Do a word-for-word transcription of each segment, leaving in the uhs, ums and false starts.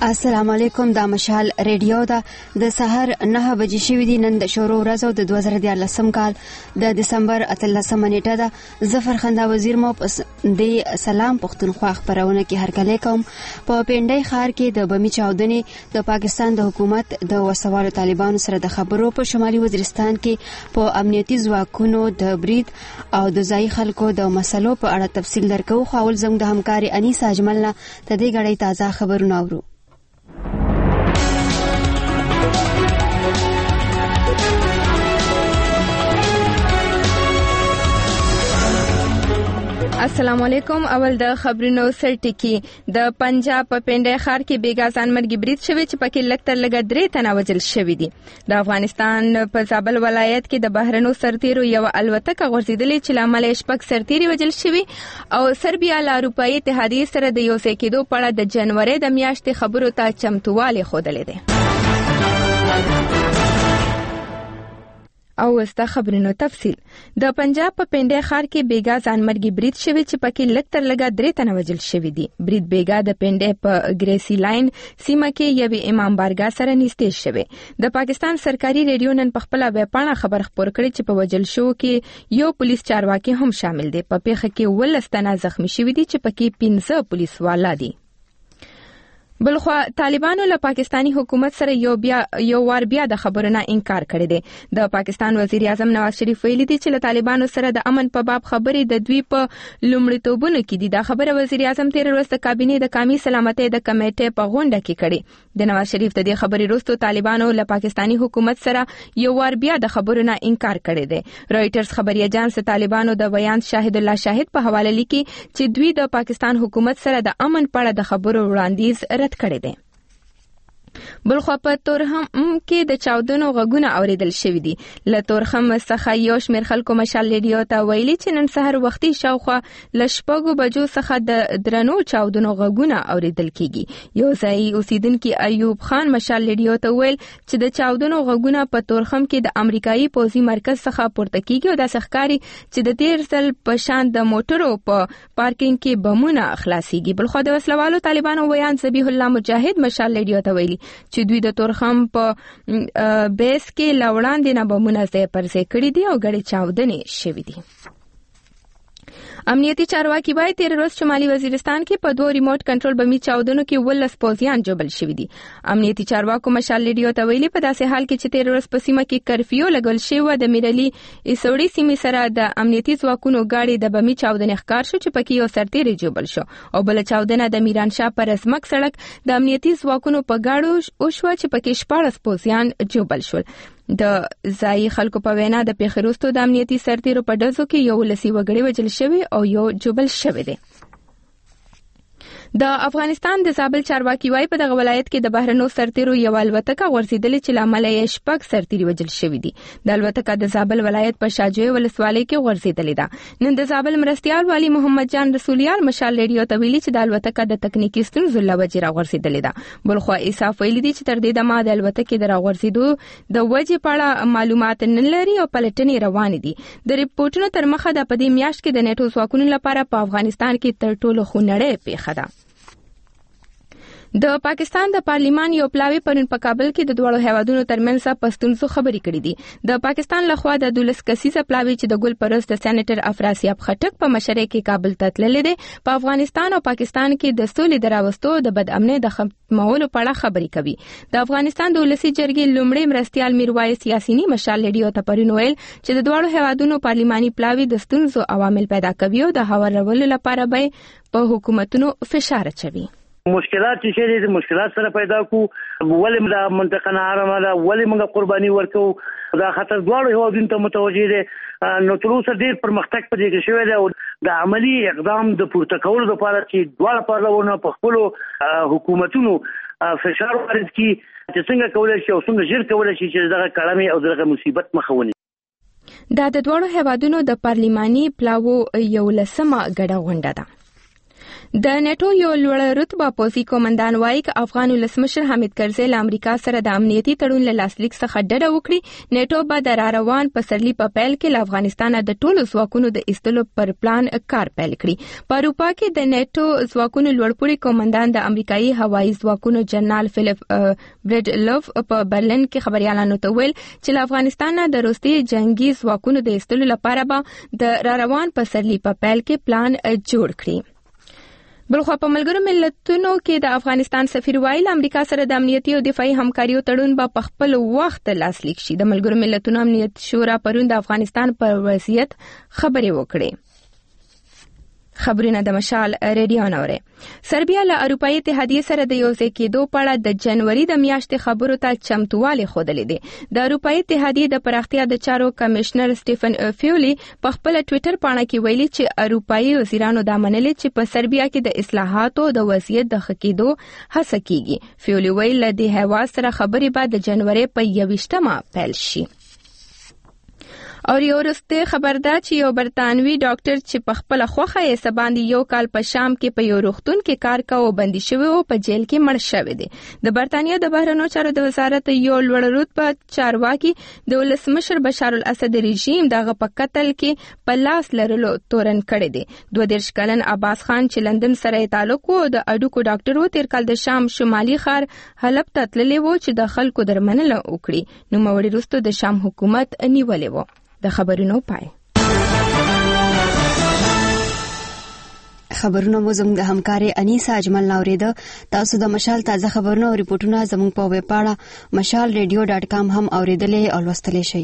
السلام علیکم. دا مشال ریډیو ده. د سحر نه بجې شوې دي. نن د شروع ورځ او د دوه زره دیارلسم کال د دسمبر اتلسمه نیټه ده. زه فرخنده وزیر مو د سلام پښتونخوا خبرونه کې هرکلی کوم. په پنډۍ ښار کې د بمي چاودنې د پاکستان د حکومت د وسوالو طالبانو سره د خبرو په شمالي وزیرستان کې په امنیتي ځواکونو د برید او د ځایي خلکو د مسلو په اړه تفصیل درکو. خو اول زموږ د همکاري انیسه اجمل نه د دې غړې تازه خبرونه اورو. السلام علیکم. اول د خبرونو سرټکی. د پنجاب په پنډۍ ښار کې بیګا ځانمرګي برید شوی چې پکې لږ تر لږه درې تنه وژل شوي دي. د افغانستان په زابل ولایت کې د بهرنو سرتیرو یو الوتکه غورځېدلې چې له امله یې شپږ سرتیري وژل شوي او سربیا له اروپایي اتحادیې سره د یو ځای کېدو په اړه د جنوري د میاشتې خبرو ته چمتووالی ښودلی دی. او وستا خبرونو تفصیل. د پنجاب په پنډۍ ښار کې بیګا ځانمرګي برید شوی چې پکې لږ تر لږه درې تنه وژل شوي دي. برید بیګا د پنډۍ په ګریسي لاین سیمه کې یوې امام بارګاه سره نږدې شوی. د پاکستان سرکاري ریډیو نن په خپله ویبپاڼه خبر خپور کړی چې په وژل شوو کې یو پولیس چارواکي هم شامل دی. په پیښه کې ولس تنه زخمی شوي دي چې پکې پنځه پولیس والا دي. بلخوا طالبانو له پاکستانی حکومت سره یو بیا یو وار بیا د خبرونه انکار کړی دی. د پاکستان وزیر اعظم نواز شریف ویلي دی چې له طالبانو سره د امن په باب خبرې د دوی په لومړیتوبونو کې دي. دا خبره وزیر اعظم تیر ورځ د کابینې د قومي سلامتۍ د کمیټې په غونډه کې کړې. د نواز شریف د دې خبرې وروسته طالبانو له پاکستانی حکومت سره یو وار بیا د خبرونه انکار کړی دی. رائټرز خبري اژانس طالبانو د بیان شاهد الله شاهد په حواله لیکي چې دوی د پاکستان حکومت سره د امن په اړه د خبرو وړاندیز کړی دی. بلخوا په تورخم کې د چاودنو غږونه اوریدل شوي دي. له تورخم څخه یو شمېر خلکو مشال ریډیو ته ویلي چې نن سهار وختي شاوخوا له شپږو بجو څخه د درنو چاودنو غږونه اوریدل کیږي. یو ځایي اوسیدونکي ایوب خان مشال ریډیو ته ویل چې د چاودنو غږونه په تورخم کې د امریکایي پوځي مرکز څخه پورته کیږي او داسې ښکاري چې د تیر ځل په شان د موټرو په پارکینګ کې بمونه خلاصيږي. بلخوا د وسلوالو طالبانو ویان ذبیح الله مجاهد مشال ریډیو ته ویلي چې دوی د تورخم په بیس کې لوړاندې نه بمونه ځای پر ځای کړي دي او ګډې چاودنې شوي دي. امنیتي چارواکي وايي تیر ورځ شمالي وزیرستان کې په دوه ریموټ کنټرول بمي چاودنو کې ولس پوځیان جوړل شوي دي. امنیتي چارواکو مشال ریډیو ته ویلي په داسې حال کې چې تیر ورځ په سیمه کې کرفیو لګول شوی د میرلي ایسوړي سیمې سره د امنیتي ځواکونو غاړي د بمي چاودنې ښکار شو چې پکې یو سرتیری جوړل شو او بل چاودنه د میران شاه پر ازمک سړک د امنیتي ځواکونو په غاړو او شو چې پکې شپږ پوځیان جوړل شول. د ځایي خلکو په وینا د پیښې وروسته د امنیتي سرتیرو په ډزو کې یو ولسي وګړی وژل شوی او یو جوړل شوی دی. د افغانستان د زابل چارواکي وايي په دغه ولایت کې د بهرنو سرتیرو یو الوتکه غورځېدلې چې له امله یې شپږ سرتیري وژل شوي دي. د الوتکه د زابل ولایت په شاجوی ولسوالۍ کې غورځېدلې ده. نن د زابل مرستیال والي محمد جان رسولیال مشال ریډیو ته ویلي چې د الوتکه د تکنیکی ستونزو له وجې راغورځېدلې ده. بلخوا انصاف ویلي دي چې تر دې دمه د الوتکې د راغورځېدو د وجې په اړه معلومات نه لري او پلټنې روانې دي. د ریپورتونو تر مخه د په دې میاشت کې د نیټو ځواکونو لپاره په افغانستان کې تر ټولو خونړۍ پیښه ده. د پاکستان د پارلیمان یو پلاوی پرون په کابل کې د دوړو هیوادونو ترمنځ پښتونخوا خبرې کړې دي. د پاکستان لخوا د دولس کسیزه پلاوی چې د ګل پرست سېنیټر افراسیاب خټک په مشرۍ کې کابل ته تللی دی په افغانستان او پاکستان کې د سولې د راوستو د بدامنۍ د ختمولو په اړه خبرې کوي. د افغانستان د ولسي جرګې لومړی مرستیال میروایس یاسینی مشال ریډیو ته پرون ویل چې د دوړو هیوادونو پارلیماني پلاوی د ستونزو عوامل پیدا کوي او د هوارولو لپاره به په حکومتونو فشار اچوي. مشکلات چې دي مشکلات سره پیدا کو ولې د منطقه نه حرامه ده ولې موږ قرباني ورکو دا خطر دواړو هیوادونو ته متوجه دي. نو تر اوسه ډېر پرمختګ پدې کې شوی دی او د عملی اقدام د پورته کولو لپاره چې دواړه پارلمانونه په خپل حکومتونو فشار وارد کړي چې څنګه کولای شي او څنګه ژر کولای شي چې دغه کړامې او دغه مصیبت مخه ونیسي. دا د دوړو هیوادونو د پارلیماني پلاوو یو لسمه ګډه غونډه ده. د نیټو یو لوړ رتبه پوځي قومندان وایي چې افغان ولسمشر حامد کرزي له امریکا سره د امنیتي تړون له لاسلیک څخه ډډه وکړي. نیټو به د راروان پسرلي په پیل کې له افغانستان د ټولو ځواکونو د ایستلو پر پلان کار پیل کړي. په اروپا کې د نیټو ځواکونو لوړپوړي قومندان د امریکایي هوایي ځواکونو جنرال فلیپ بریډلوف په برلین کې خبريالانو ته ویل چې له افغانستان د روسي جنگي ځواکونو د ایستلو لپاره به د راروان پسرلي په پیل کې پلان جوړ کړي. بلخوا په ملګرو ملتونو کې د افغانستان سفیر وایي له امریکا سره د امنیتي او دفاعي همکاریو تړون به په خپل وخت لاسلیک شي. د ملګرو ملتونو امنیت شورا پرون د افغانستان پر وضعیت خبرې وکړې. خبرونه د مشال ریډیو نوره. سربیا له اروپאי اتحادیه سره د یو ځای کېدو په اړه د جنوري د میاشتې خبرو ته چمتووالی ښودلې دي. د اروپאי اتحادیه د پراختیا د چارو کمشنر سټیفن فیولي په خپل ټوئیټر پاڼه کې ویلي چې اروپאי وزیرانو دا منلي چې په سربیا کې د اصلاحاتو د وضعیت د ښه کېدو هڅه کیږي. فیولي ویل د هیواد سره خبرې به د جنوري په یوویشتمه پیل شي. او یو وروسته خبر ده چې یو برتانوي ډاکټر چې په خپل خوخه یې سباندې یو کال په شام کې په یو روغتون کې کار کاوه بندي شوی او په جیل کې مړ شوی دی. د برتانیا د بهرنیو چارو د وزارت یو لوړ رتبه چارواکي د ولسمشر بشار الاسد رژیم دغه په قتل کې په لاس لرلو تورن کړی دی. دوه دېرش کلن عباس خان چې لندن سره تعلق و د اډوکو ډاکټر و تیر کال د شام شمالي ښار حلب ته تللی و چې د خلکو درمنل وکړي. نو موري وروسته د شام حکومت نیولې و. د خبرونو پای خبرونه مو زموږ د همکاري انیسا اجمل ناوریده. تاسو د مشال تازه خبرونه او ریپورتونه زموږ په ویب پاڼه مشال ریډیو ډاټ کام هم اوریدلې او لوستلی شئ.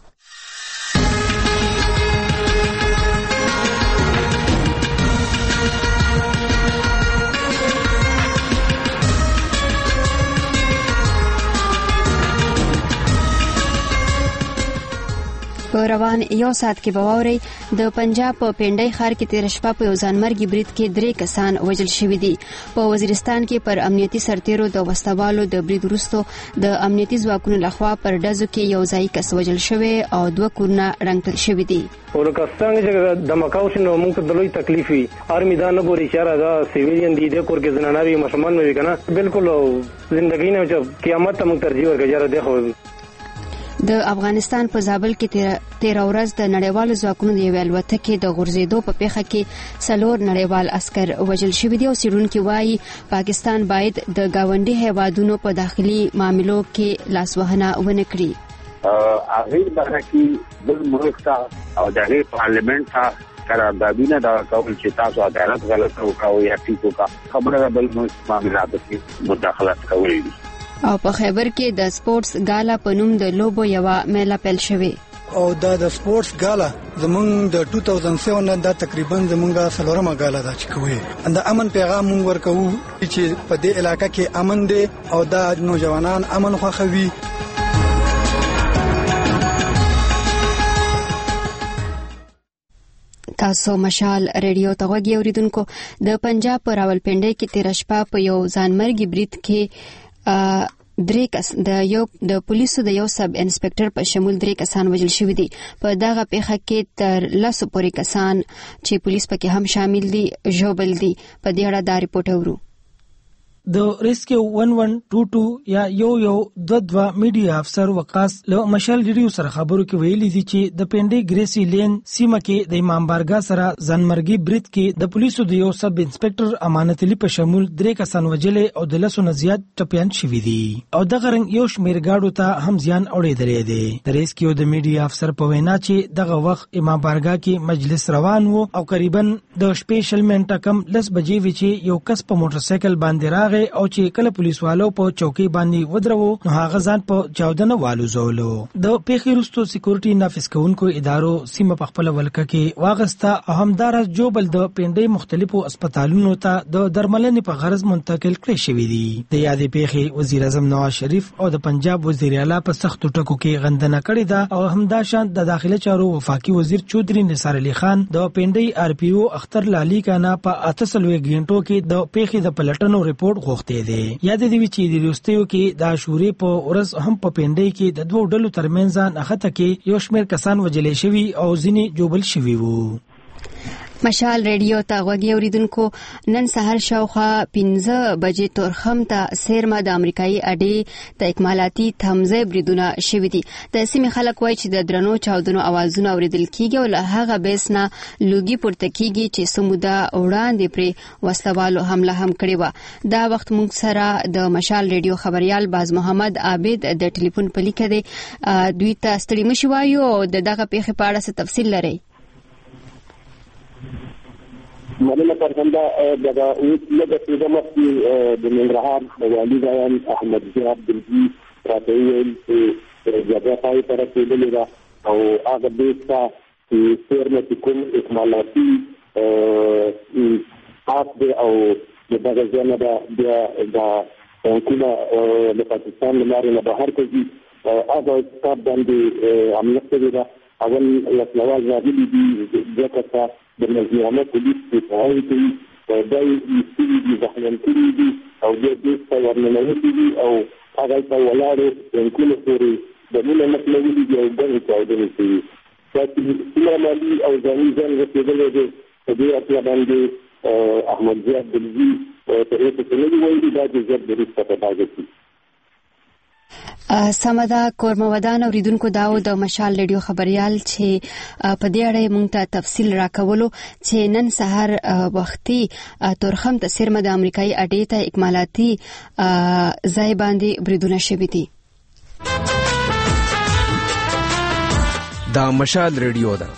په روان یو ساعت کې به واورئ د پنجاب په پنډۍ ښار کې تېره شپه په یو ځانمرګي برید کې درې کسان وژل شوي دي. په وزیرستان کې پر امنیتي سرتیرو د وسوالو د برید وروسته د امنیتي ځواکونو لخوا پر ډزو کې یو ځایي کس وژل شوی او دوه کورونه رنګ کړل شوي دي. ولکه څنګه چې د مکاو شنو موږ ته د لوی تکلیف وي آرمي دا نه ګوري چې راځه سیویلین دي د کور کې زنانه وي مشمان وي کنه بالکل ژوندۍ نه چې قیامت ته موږ ترجیح ورکړو یاره دی خو د افغانستان په زابل کې تیره ورځ د نړیوالو ځواکونو د یوې الوتکې د غورځېدو په پیښه کې څلور نړیوال عسکر وژل شوي دي او څېړونکي وایي پاکستان باید د ګاونډي هیوادونو په داخلي معاملو کې لاسوهنه ونه کړي. هغې باره کې بل ملک ته او د هغې پارلیمنټ ته قراردادونه دا کول چې تاسو عدالت غلط وکړئ یا ټیک وکړئ خبره د بل ملک معاملاتو کې مداخلت کول دي. او په خیبر کې د سپورتس ګالا په نوم د لوبو یوه میله پیل شوې او دا د سپورتس ګالا زمونږ د دوه هزار سات دا تقریبا زمونږه څلورمه ګالا ده چې کوي د امن پیغام مونږ ورکوو چې په دې علاقې کې امن دی او دا نوجوانان امن خوښوي. تاسو مشال ریډیو ته غوږی اوریدونکو. د پنجاب په راولپنډۍ کې تېره شپه په یو ځانمرګي برید کې درې کس د یو د پولیسو د یو سب انسپکټر په شمول درې کسان وژل شوي دي. په دغه پیښه کې تر لسو پورې کسان چې پولیس پکې هم شامل دي ژوبل دي. په دې اړه دا ریپورټ اورو. د ریسکیو eleven twenty-two یا یو یو دو دوه میډیا افسر وقاص له مشال ریډیو سره خبرو کې ویلي دي چې د پنډۍ ګریسي لین سیمه کې د امام بارګاه سره ځانمرګي برید کې د پولیسو د یو سب انسپکټر امانت علي په شمول درې کسان وژلې او د لسو نه زیات ټپیان شوي دي او دغه رنګ یو شمېر ګاډو ته هم زیان اورېدلی دی. د ریسکیو د میډیا افسر په وینا چې دغه وخت امام بارګاه کې مجلس روان وو او قریبا د شپې شل منټه کم لس بجې وی چې یو کس په موټر سایکل باندې راغی او چې کله پولیسوالو په چوکۍ باندې ودرو نو هغه ځان په چاودنه والوزولو. د پیښې وروسته سکیورټي نافذ کوونکو ادارو سیمه په خپل ولکه کې واغسته او همدارس جوبل د پنډۍ مختلفو هسپتالونو ته د درملنې په غرض منتقل کړي شوي دي. د یادې پیښې وزیر اعظم نواز شریف او د پنجاب وزیر اعلی په سختو ټکو کې غندنه کړې ده او همداشان د داخله چارو وفاقي وزیر چودري نثار علي خان د پنډۍ آر پی او اختر لالی کانا په اته سلوي غنټو کې د پیښې د پلټنو ریپورت غوښته دی. یاد دی چې د وروستیو کې د عاشورې په ورځ هم په پنډۍ کې د دوه ډلو ترمنځ نښته کې یو شمېر کسان وژل شوي او ځینې جوبل شوي وو. مشال ریډیو ته غوږی اوریدونکو نن سهار شاوخوا پنځه بجې تورخم ته سیرما د امریکایي اډې ته اکمالاتي تمځای بریدونه شوي دي. د سیمې خلک وایي چې د درنو چاودنو اوازونه اوریدل کیږي او له هغه بیس نه لوګي پورته کیږي چې سموده وړاندې پرې وسلوالو حمله هم کړې وه. دا وخت موږ سره د مشال ریډیو خبريال باز محمد عابد د ټلیفون په لیکه دی. دوی ته ستړي مشي وایو او دغه پیښې په اړه څه تفصیل لري. مننه پرځنده دغه لږه پیدا مخکې د ننګرهار د والي ځایان احمد زیاب دلګي راته ویل چې جګړه پای ته رسېدلې ده او هغه بیس ته چې سیرما چې کوم اکمالاتي حق دی او د دغه ځای نه بیا د کومه د پاکستان له لارې نه بهر کوي هغه کتاب باندې عملیات کړې ده. اول وسلوال راغلي دي ځکه د نظامه پولیس په هغه کې د دې دي ځخلن کړي دي او د دې په ورننوي دي او هغه په ولاړو د کومو پورې د مولا مطلبي دي او دغه چاودنې کوي. چې سیمالي او ځاني ځان رسېدلې دي په دې اړه باندې احمد زیاب دلګي په دې کې نوې وایي دا چې زیات د ریسته په تاګه کې سمدا کورمودان اوریدونکو داو د مشال ریډیو خبريال چې په دې اړه موږ ته تفصیل راکولو چې نن سحر وختي تورخم ته سیرما د امریکایي اډې ته اکمالاتي ځای باندې بریدونه شوي دي. دا مشال ریډیو ده.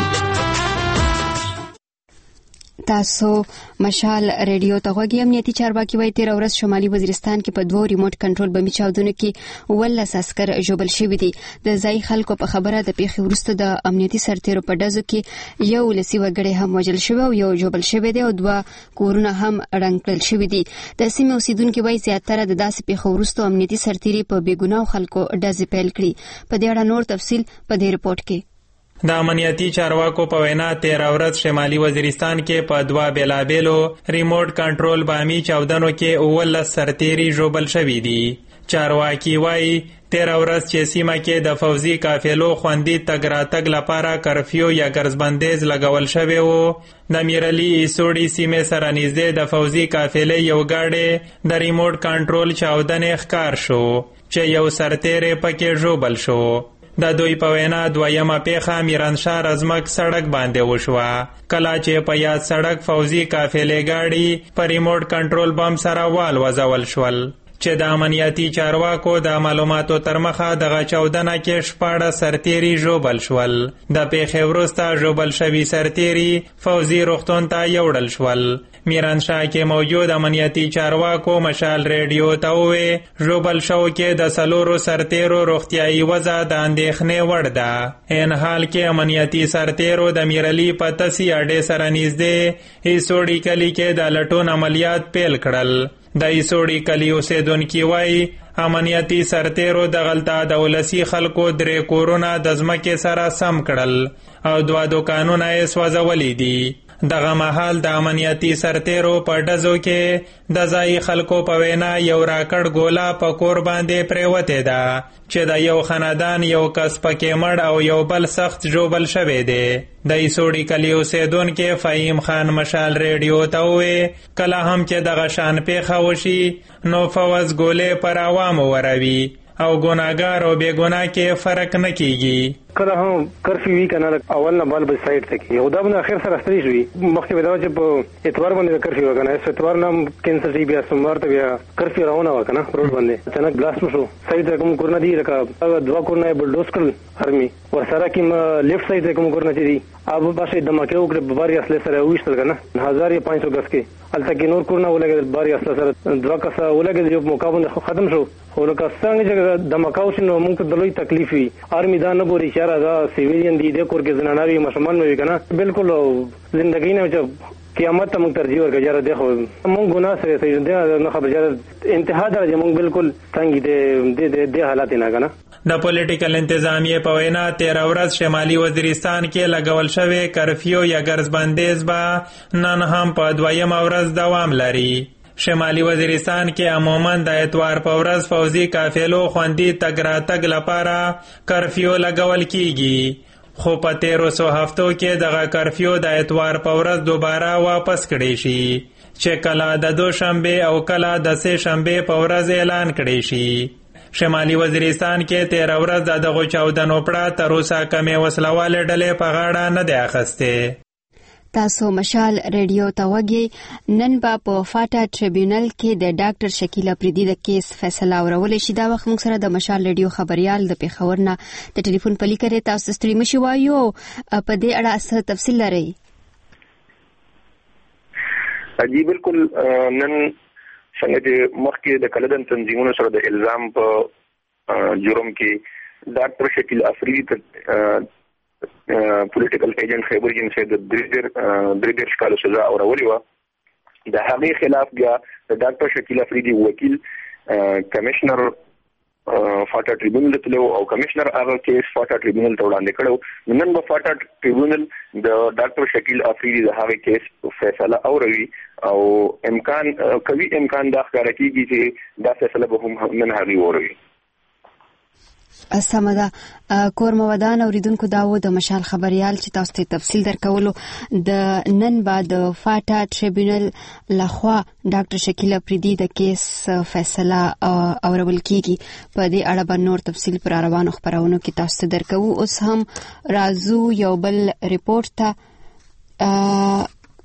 تاسو مشال ریډیو ته غوږی. امنیتي چارواکي وایي تیر ورځ شمالي وزیرستان کې په دوه ریموټ کنټرول بمي چاودنو کې ولس عسكر ژوبل شوي دي. د ځای خلکو په خبره د پیښې وروسته د امنیتي سرتیرو په ډزو کې یو لسی وګړي هم وژل شوی او یو ژوبل شوی دی او دوه کورونه هم رنګ کړل شوي دي. د سیمې اوسیدونکو وایي زیاتره د داسې پیښو وروسته امنیتي سرتیري په بیګناه خلکو ډزې پیل کړي. په دې اړه نور تفصیل په دې رپورت کې. د امنیتي چارواکو په وینا تیر ورځ شمالي وزیرستان کې په دوا بیلابیلو ریموټ کنټرول بامي چاودنو کې اولس سرتیري ژوبل شوي دي. چارواکي وایي تیر ورځ چې سیمه کې د فوزي قافلو خوندي تګ راتګ لپاره کرفیو یا ګرځبندیز لګول شوی وو. د میرلی ایسوړي سیمې سره نږدې د فوزي قافلې یو گاډی د ریموټ کنټرول چاودنې ښکار شو چې یو سرتیری پکې ژوبل شو. د دوی په وینا دویمه پیښه میرانشاه رزمک سړک باندې وشوه کله چې په یاد سړک فوزي قافلې گاډي په ریموټ کنټرول بم سره وال وزول شول چې د امنیتي چارواکو د معلوماتو تر مخه دغه چاودنه کې شپاړس سرتیري ژوبل شول. د پیښې وروسته ژوبل شوي سرتیري فوزي روغتون ته یوړل شول. میرانشاه کې موجود امنیتي چارواکو مشال ریډیو ته وویل ژوبل شو کې د څلورو سرتیرو روغتیایي وضع د اندېښنې وړ ده. ان حال کې امنیتي سرتیرو د میرلی په تسي اډې سره نږدې ایسوړي کلي کې د لټون عملیات پیل کړل. د ایسوړي کلي اوسیدونکي وایي امنیتي سرتیرو د غلطه د ولسي خلکو درې کورونه د ځمکې سره سم کړل او دوه دوکانونه یې سوځولي دي. دغه مهال د امنیتي سرتیرو په ډزو کې د ځای خلکو په وینا یو راکړ ګوله په کور باندې پریوتې ده چې د یو خاندان یو کس پکې مړ او یو بل سخت ژوبل شوی دی. د ایسوړي کلي اوسیدونکي فهیم خان مشال ریډیو ته وویل کله هم چې دغه شان پیښه وشي نو فوز ګولې پر عوامو وروي او ګناګار او بے ګناه کې فرق نه کیږي. کله هم کرفیو وی کنه اول نه بل بل سایت ته کې او دا باندې اخر سره ستړي شوی مخکې ودا چې په اتوار باندې کرفیو وکنه اس اتوار نام کینسل سی بیا سوموار ته بیا کرفیو راونه وکنه روډ باندې اچانک بلاست شو سایت کوم کورنه دی لکه دوا کورنه بلډوز کړل ارمي ورسره کوم لیفت سایت کوم کورنه دی اب باسه دماکه وکړه باري اصله سره وښتل کنه هزار یا پانچ سو غس کې الته کې نور کورنه ولګل باري اصله سره دوا کسه ولګل یو موقع باندې ختم شو خو لکه څنګه چې دماکاو شنو موږ ته دلوي تکلیف وي ارمي دا نه ګوري چې راځه سیویلین دي د کور کې زنانوي مشمن مې کنه بالکل زندګی نه چې قیامت ته موږ ترجیح ورکړو یاره دغه موږ ګناه سره سي نه خبر یاره انتها درجه موږ بالکل څنګه دې دې حالات نه کنه. د پولیټیکل انتظامیه په وینا تیر ورځ شمالي وزیرستان کې لګول شوی کرفیو یا ګرځبندیز به نن هم په دویم ورځ دوام لري. شمالي وزیرستان کې عموماً د اتوار په ورځ فوزي قافلو خوندي تګ راتګ لپاره کرفیو لګول کیږي خو په تیرو څو هفتو کې دغه کرفیو د اتوار په ورځ دوباره واپس کړی شي چې کله د دوشنبه او کله د سه شنبه په ورځ اعلان کړی شي. شمالي وزیرستان کې تیر ورځ د دغه چاودنو پړه تر اوسه کمې وسلواله ډلې په غاړه نه دی اخیسته. تاسو مشال ریډیو ته وګورئ. نن به په فاټا ټریبیونل کې د ډاکټر شکیل اپریدي د کیس فیصله اورول شي. دا وخت موږ سره د مشال ریډیو خبريال د پیښور نه د ټلیفون په لیکره تاسو ستړي مشي وایو په دې اړه څه تفصیل لرئ؟ جی بالکل. نن څنګه چې مخکې د کلدن تنظیمونو سره د الزام په جرم کې ډاکټر شکیل اپریدي ته پولیټیکل ایجنټ خیبر جنسي د درې دېرش کالو سزا اورولې وه. د هغې خلاف بیا د ډاکټر شکیل اپریدي وکیل کمشنر فاټا ټریبیونل ته تلو او کمشنر هغه کیس فاټا ټریبیونل ته وړاندې کړو. نن به فاټا ټریبیونل د ډاکټر شکیل اپریدي د هغې کیس فیصله اوروي او امکان کوي امکان دا ښکاره کېږي چې دا فیصله به هم نن هغې واوروي. سمه ده. کور مودان اوریدونکو دا و د مشال خبريال چې تاسو ته تفصیل درکولو. د نن بعد فاټا ټریبیونل لخوا ډاکټر شکیل اپریدي د کیس فیصله اورول کیږي. په دې اړه به نور تفصیل پر روانو خبرونو کې تاسو ته درکوو. اوس هم راځو یو بل ریپورت ته.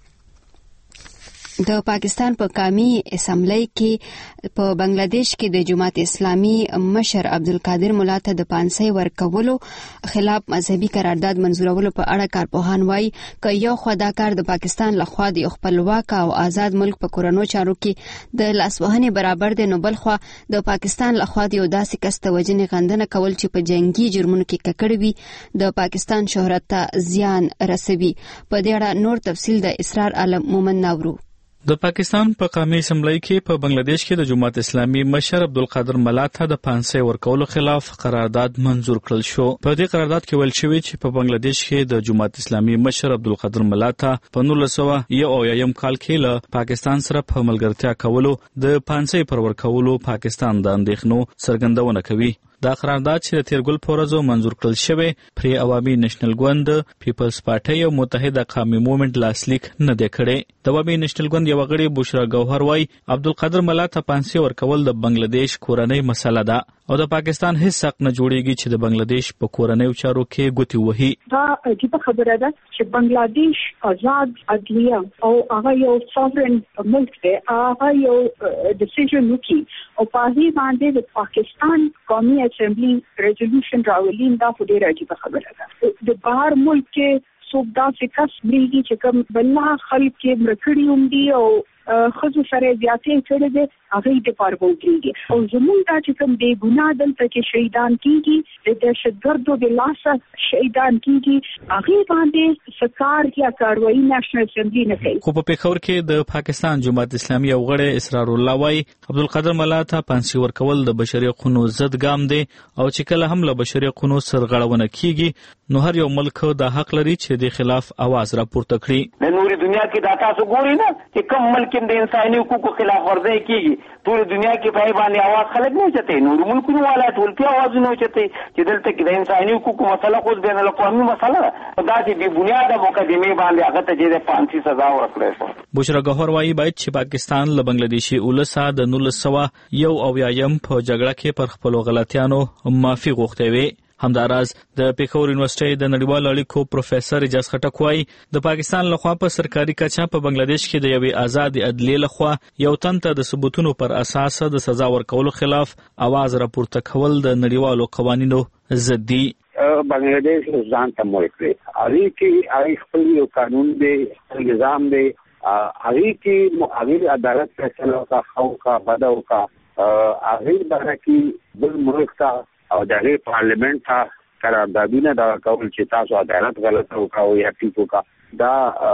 د پاکستان په قومي اسمبلی کې په بنگلاديش کې د جماعت اسلامي مشر عبدالقادر ملا ته د پانسۍ ورکولو خلاف مذهبي قرارداد منزورولو په اړه کارپوهان وایي که یو خوا دا کار د پاکستان لخوا د خپلواک او آزاد ملک په کورنو چارو کې د لاسوهنې برابر دی، نو بل خوا د پاکستان لخوا د یو داسې کس ته وجنې غندنه کول چې په جنگي جرمونو کې ککړ وي د پاکستان شهرت ته زیان رسوي. په دې اړه نور تفصیل د اسرار عالم مومن ناورو. د پاکستان په قومي اسمبلی کې په بنگلاديش کې د جماعت اسلامي مشر عبدالقادر ملا ته د پانسۍ ورکولو خلاف قرارداد منزور کړل شو. په دې قرارداد کې ویل شوی چې په بنگلاديش کې د جماعت اسلامي مشر عبدالقادر ملا ته په نولس سوه یو اویایم کال کې له پاکستان سره په ملګرتیا کولو د پانسۍ پر ورکولو پاکستان د اندېښنو څرګندونه کوي. دا قرارداد چې د تیرګل په ورځو منزور کړل شوی پرې عوامي نېشنل ګوند، پیپلز پارټي او متحده قومي موومېنټ لاسلیک نه دی کړی. د عوامي نېشنل ګوند یو غړي بشرا ګوهر وايي عبدالقادر ملا ته پانسۍ ورکول د بنگلاديش کورنۍ مسله ده او د پاکستان هیڅ حق نه جوړیږي چې د بنگلاديش په کورنۍ چارو کې ګوتې وهي. دا عجیبه خبره ده چې بنگلاديش آزاد عدلیه او هغه یو ساورن ملک دی، هغه یو ډیسیژن وکړي او په هغې باندې د پاکستان قومي اسمبلی ریزولوشن راولي. دا خو ډېره عجیبه خبره ده. د بهر ملک کې څوک داسې کس مریږي چې کوم بله خلک یې مړه کړي هم دي او ښځو سره زیاتې کړې دي، هغې دپاره به ودرېږي. او زمونږ دا چې کوم بې ګناه دلته چې شهیدان کېږي، د دهشتګردو د لاسه شهیدان کېږي، هغې باندې څه کار یا کاروایي نېشنل اسمبلي نه کوي. خو په پېښور کې د پاکستان جماعت اسلامي یو غړی اسرار الله وایي عبدالقادر ملا ته پانسۍ ورکول د بشري حقونو ضد ګام دی او چې کله هم له بشري حقونو سرغړونه کېږي نو هر یو ملک دا حق لري چې د خلاف आवाज راپورته کړي. د نوري دنیا کې دا تاسو ګورئ نه چې کوم ملک د انساني حقوقو خلاف ورزي کېږي، ټول دنیا کې په باندې आवाज خلک نه چته، نور ملکونو والا ټول په आवाज نه چته چې دلته کې د انساني حقوقو مسله خو بین الاقوامي مسله ده. دا چې د بنیاده مقدمه باندې هغه ته د پانسۍ سزا ورکړي. بشرا ګوهر وايي باید چې پاکستان له بنگلاديشي ولسه د نولس سوه یو اویایم په جګړه کې پر خپلو غلطیانو معافي غوښتې وي. همداراز د پیښور یونیورسيټي د نړیوالو اړیکو پروفیسور اجاز خټک وايي د پاکستان لخوا په سرکاري کچه په بنگلاديش کې د یوې آزاد عدلیې لخوا یو تن ته د ثبوتونو پر اساس د سزا ورکولو خلاف आवाज راپورته کول د نړیوالو قوانینو ضد دي. بنگلاديش ځان ته ملک دی، هغې کې هغې خپل یو قانون دی، خپل نظام دی، هغې کې هغې عدالت فیصله وکړه، ښه وکړه، بده وکړه، هغې باره کې بل ملک ته او د هغې پارلیمنټ ته قراردادونه دغه کول چې تاسو عدالت غلطه وکړه یا ټیک وکړه، دا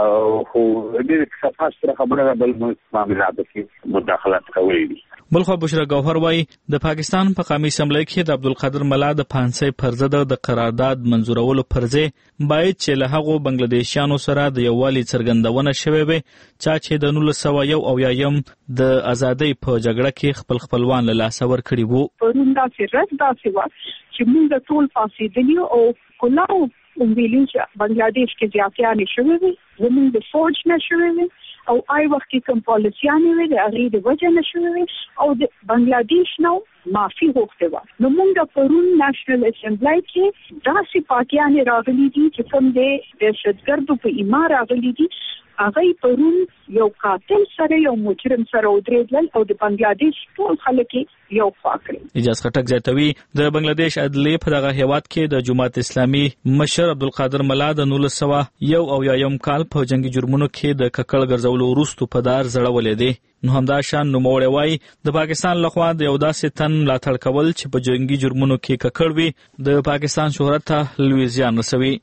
خو ډېر صفاستره خبره ده. بل ملک معاملاتو کې مداخلت کولی دي. بلخوا بشرا ګوهر وايي د پاکستان په قومي اسمبلی کې د عبدالقادر ملا د پانسۍ پر ضد د قرارداد منزورولو پر ځای باید چې له هغو بنگلادیشیانو سره د یووالي څرګندونه شوې وي چا چې د نولس سوه یو اویایم د ازادۍ په جګړه کې خپل خپلوان له لاسه ورکړي وو. پرون داسې ورځ داسې وه چې موږ ټول پاڅېدلي او کلاو ویلي چې بنگلاديش کې زیاتیانې شوې وي زموږ د فوج نه شوې وي او آی وخت کې کوم پالیسیانې وي د هغې د وجه نه شوې وي او د بنگلاديش نه معافي غوښتې وه. نو موږ د پرون نېشنل اسمبلی کې داسې پارټیانې راغلي دي چې کوم د دهشتګردو په ایما راغلي دي هغه پرون یو قاتل سره یو مجرم سره ودرېدل او د بنگلاديش ټول خلک یو خوا کړل. اجازه خټک زیاتوي د بنگلاديش عدلیې په دغه هیواد کې د جماعت اسلامي مشر عبدالقادر ملا د نولس سوه یو او یایم کال په جنگي جرمونو کې د ککړ ګرځولو وروسته په دار زړولې دي. نو همدا شان نوموړی وایي د پاکستان لخوا د یو داسې تن ملاتړ کول چې په جنگي جرمونو کې ککړ وي د پاکستان شهرت ته لوی زیان رسوي.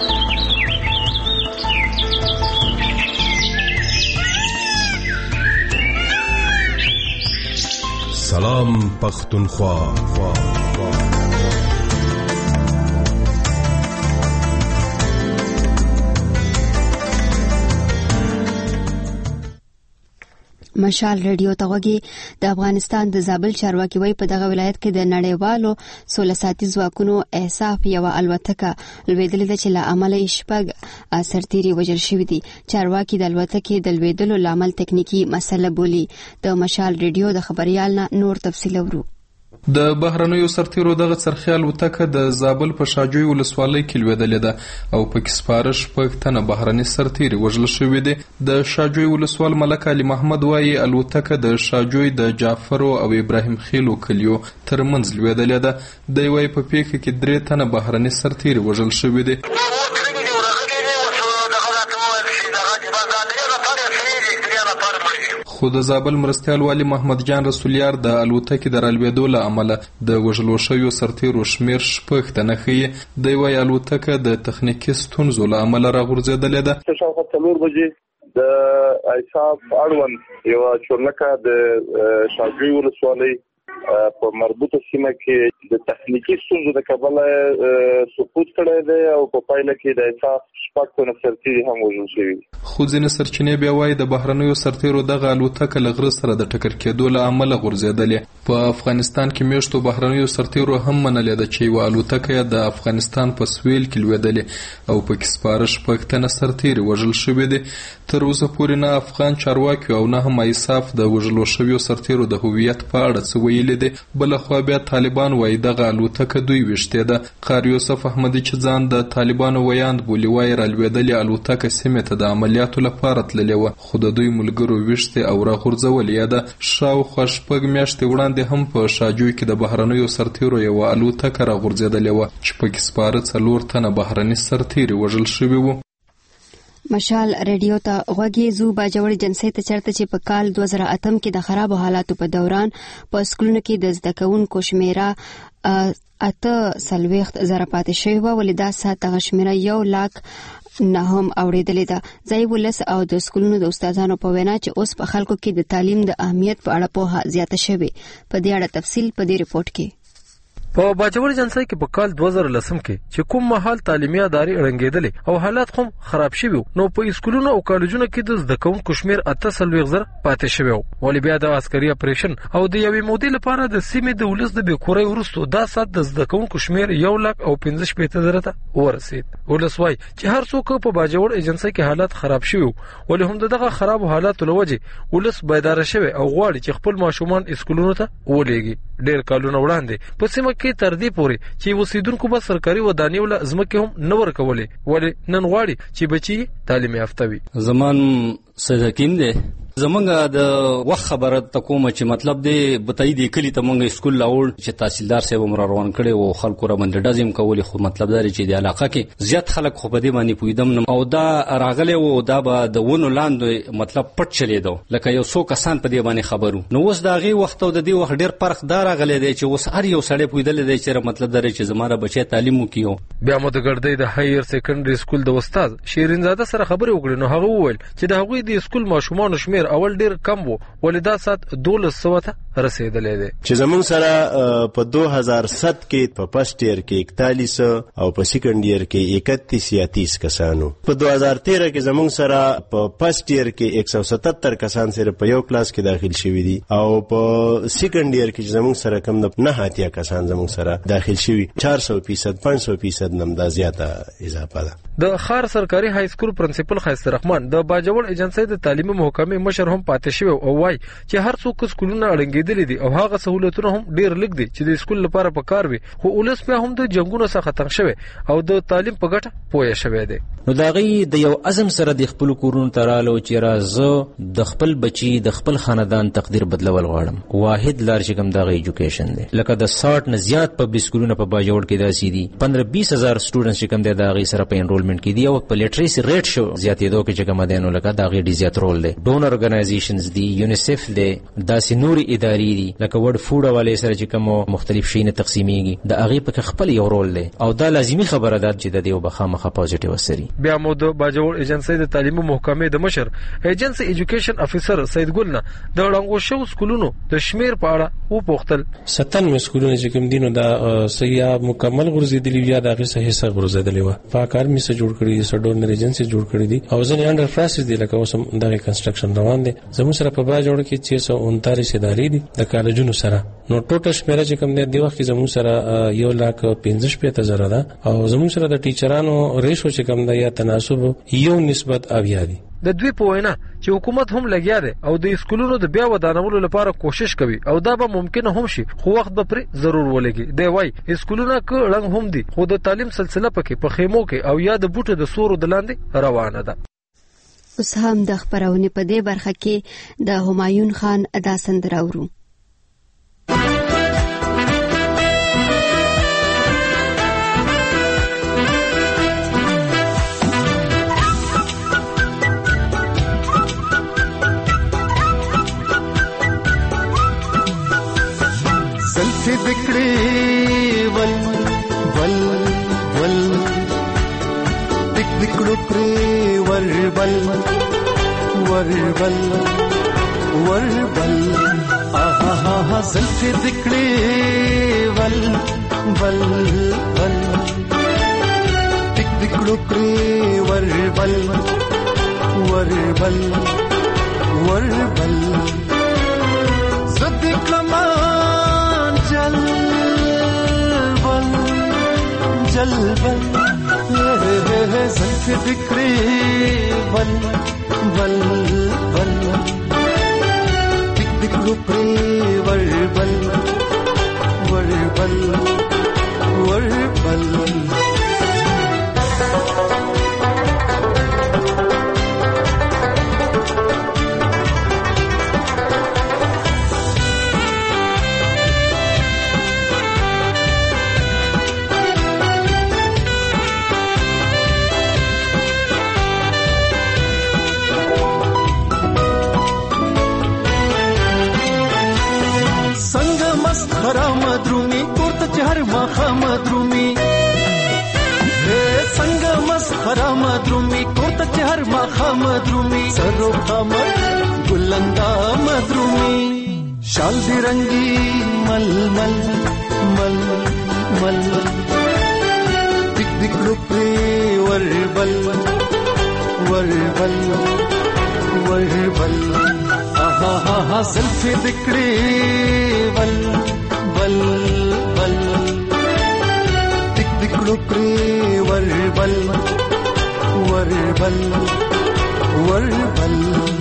سلام پختونخوا. مشال ریډیو ته وګي د افغانستان د زابل چارواکي وای په دغه ولایت کې د نړیوالو سوله ساتي ځواکونو احساف یو الوتکه لویدلې ده چې له عمله شپږ سرتيري وژل شوې دي. چارواکي د الوتکې د لویدلو لامل تکنیکی مسله بولي. د مشال ریډیو د خبريال نه نور تفصیل ورو. د بهرنیو سرتیرو دغه څرخي الوتکه د زابل په شاجوی ولسوالۍ کې لویدلې ده او په کې سپاره شپږ تنه بهرني سرتیري وژل شوي دي. د شاجوی ولسوال ملک علي محمد وایي الوتکه د شاجوی د جعفرو او ابراهیم خیلو کلیو ترمنځ لویدلې ده. دوی وایي په پیښه کې درې تنه بهرني سرتیري وژل شوي دي. خو د زابل مرستیال والی محمد جان رسولیار د الوتکې د رالوېدو له امله د وژلو شویو سرتیرو شمېر شپږ تنه ښیي. دوی وایي الوتکه د تخنیکي ستونزو له امله راغورځېدلې ده. شاوخوا څلور بجې د ایساف اړوند یوه چورلکه د شاجوی ولسوالۍ په مربوطه سیمه کې د تخنیکي ستونزو د کبله سقوط کړی دی او په پایله کې د ایساف شپږ تنه سرتیري هم وژل شوي دي. خو ځینې سرچینې بیا وایي د بهرنیو سرتیرو دغه الوتکه له غره سره د ټکر کېدو له امله غورځېدلې. په افغانستان کې میاشتو بهرنیو سرتیرو هم منلې ده چې یوه الوتکه د افغانستان په سویل کې لوېدلې او پکې سپاره شپږ تنه سرتیري وژل شوي دي. تر اوسه پورې نه افغان چارواکي او نه هم ایساف د وژلو شویو سرتیرو د هویت په اړه څه ویلي دي. بلخوا بیا طالبان وایي دغه الوتکه دوی ویشتې ده. قاری یوسف احمدي چې ځان د طالبانو ویاند بولي وایي رالوېدلې الوتکه سیمې ته د عملیاتو لپاره تللې وه خو د دوی ملګرو ویشتې او راغورځولې یې ده. شاوخوا شپږ میاشتې وړاندې هم په شاجوی کې د بهرنیو سرتیرو یوه الوتکه راغورځېدلې وه چې پکې سپاره څلور تنه بهرني سرتیري وژل شوي وو. مشال ریډیو ته غوږی زو باجوړ جنسي ته چرته چې په کال دوه زره اتم کې د خراب حالاتو په دوران په سکولونو کې د زده کوونکو شمیره اته سلويخت زره پاتې شوی و ولدا ساته شمیره یو لاک نه هم اوریدلې ده. ځای ولس او د سکولونو د استادانو په وینا چې اوس په خلکو کې د تعلیم د اهمیت په اړه پوهه زیاته شوه. په دې اړه تفصیل په دې ریپورت کې. په باجوړ جنسي کې په کال دوه زره لسم کې چې کوم مهال تعلیمي ادارې اړنګېدلې او حالات هم خراب شوي نو په اسکولونو او کالجونو کې د زده کوونکو شمېر اته سلويخ زره پاتې شوی و. ولې بیا د عسکري اپریشن او د یوې مودې لپاره د سیمې د ولس د بېکورۍ وروسته دا سات د زده کوونکو شمېر یو لاک او پنځه شپېته زره ته ورسېد. ولس وایي چې هر څوک په باجوړ ایجنسي کې حالات خراب شوي ولې هم دغه خراب حالاتو له وجې ولس بیدار شوی او غواړي چې خپل ماشومان اسکولونو ته ولېږي. ډېر کالونه وړاندې په سیمه کې تر دې پورې چې اوسیدونکو به سرکاري ودانۍ ول ځمکې هم نه ورکولې ولې نن غواړي چې بچي تعلیم یافته وي. زمان صدقین دی زمونږ د وخت خبره تکوم چې مطلب دی بتای دی کلی ته مونږ اسکول لاول چې تحصیلدار صاحب مر روان کړي او خلکو را باندې ډازم کولې خو مطلب دا چې د علاقه کې زیات خلک خو په دې باندې پویدم او دا راغله او دا به د ونو لاندې مطلب پټ چلی دو لکه یو څو کسان په دې باندې خبرو. نو اوس دا غي وخت او د دې وخت ډیر فرق دا راغله دی چې اوس هر یو سړی پویدل دی چې مطلب دا چې زماره بچي تعلیم وکيو. بیا مو د ګردې د هایر سیکنډري سکول د استاد شیرین زاده سره خبرې وکړې نو هغه وویل چې د هغوی د سکول ماشومان شمیر اول ډیر کم ولې دا سات دولس سو ته رسیدلې ده. چې زموږ سره په دو هزار سات کې په فرست ایئر کې اکتالیس او په سیکنډ ایئر کې اکتیس یا تیس کسانو. په دو هزار تیرہ کې زموږ سره په فرست ایئر کې ایک سو ستتر کسان سره په یو کلاس کې داخل شوي دي او په سیکنډ ایئر کې زموږ سره کم نه اتیا کسان زموږ سره داخل شوي. چار سو فیصد پنځه سو فیصد نمدا زیاته اضافه ده. د خار سرکاري های سکول پرنسپل خیسته رحمان د باجوړ ایجنسی د تعلیمي محکمې مشر هم پاتې شوی او وای چې هر څوک سکولونه اړنګېدلې دي او هغه سہولتونه هم ډیر لږ دي چې د سکول لپاره پکار وي، خو ولس بیا هم د جنگونو څخه تنګ شوی او د تعلیم په ګټه پوهه شوی دی. نو دا غي د یو عزم سره د خپل کورونو ترالو چې راز د خپل بچي د خپل خاندان تقدیر بدلول غواړم. واحد لار چې کوم دغه ایجوکیشن دی، لکه د ساټ نه زیات پبلک سکولونه په باجوړ کې داسي دي پندرہ بیس هزار سټوډنټس چې کوم د دغه سره په انرولمنت کې دي او په لیټریسي ریټ شو زیاتېدو کې چې کوم دینو لکه دغه ډي زیات رول دی. ډونر اورګنایزیشنز دي، یونیسف دی، داسې نوري ادارې دي لکه ورډ فود حواله سره چې کوم مختلف شینه تقسیمیږي د هغه په خپل یو رول دی او دا لازمی خبره ده چې د دې وبخامه پوزټیو سری. بیا مو د باجوړ ایجنسی د تعلیمي محکمې د مشر ایجنسی ایجوکیشن افیسر سید ګل نه د وړاندو شو سکولونو د شمیر په اړه و پوښتل. ستانوي سکولونه چې کوم دینو دا سیا مکمل غرزیدلی یا دغه صحیح سره غرزیدلی و فاکار می سره جوړ کړی دي، سډور ایجنسی جوړ کړی دي او ځنې انډر پروسس دي لکه اوس دغه کنسټرکشن روان دي. زموږ سره په باجوړ کې چھ سو انتالیس ادارې دي د کالجونو سره. نو ټوټل شمیره چې کوم دی وخت کې زموږ سره یو لاک پنځه شپږ زره ده او زموږ سره د ټیچرانو ریشو چې کوم دی یا تناسب یو نسبت اویا دي. د دوی په وینا چې حکومت هم لګیا دی او د سکولونو د بیا ودانولو لپاره کوشش کوي او دا به ممکن هم شي، خو وخت به پر ضرور ولګي. دی وای سکولونه ک لنګ هم دي خو د تعلیم سلسله پکې په خیمو کې او یا د بوټو د سورو د لاندې روانه ده. اوس هم د خبرونه په دې برخه کې د همایون خان ادا سندره اورو. زلفی دکڑی ول ول ول دک دکڑو کری ور بل ور بل ور بل آہا ہا ہا زلفی دکڑی ول ول ول دک دکڑو کری ور بل ور بل ور بل صدق لما جل بل جل بل زلف دکڑی بل بل بل دک دکڑو پری ور بل ور بل ور بل خرامد رومي کورته چهر ما خامد رومي هي څنګه مس خرامد رومي کورته چهر ما خامد رومي سرو خامد ګلندا مدرومي شال دی رنگي مل مل مل مل دک دک لپي ور بل ور بل ور بل آها ها ها زلفي دکړي بل بل بل دک دک لپي ور بل ور بل ور بل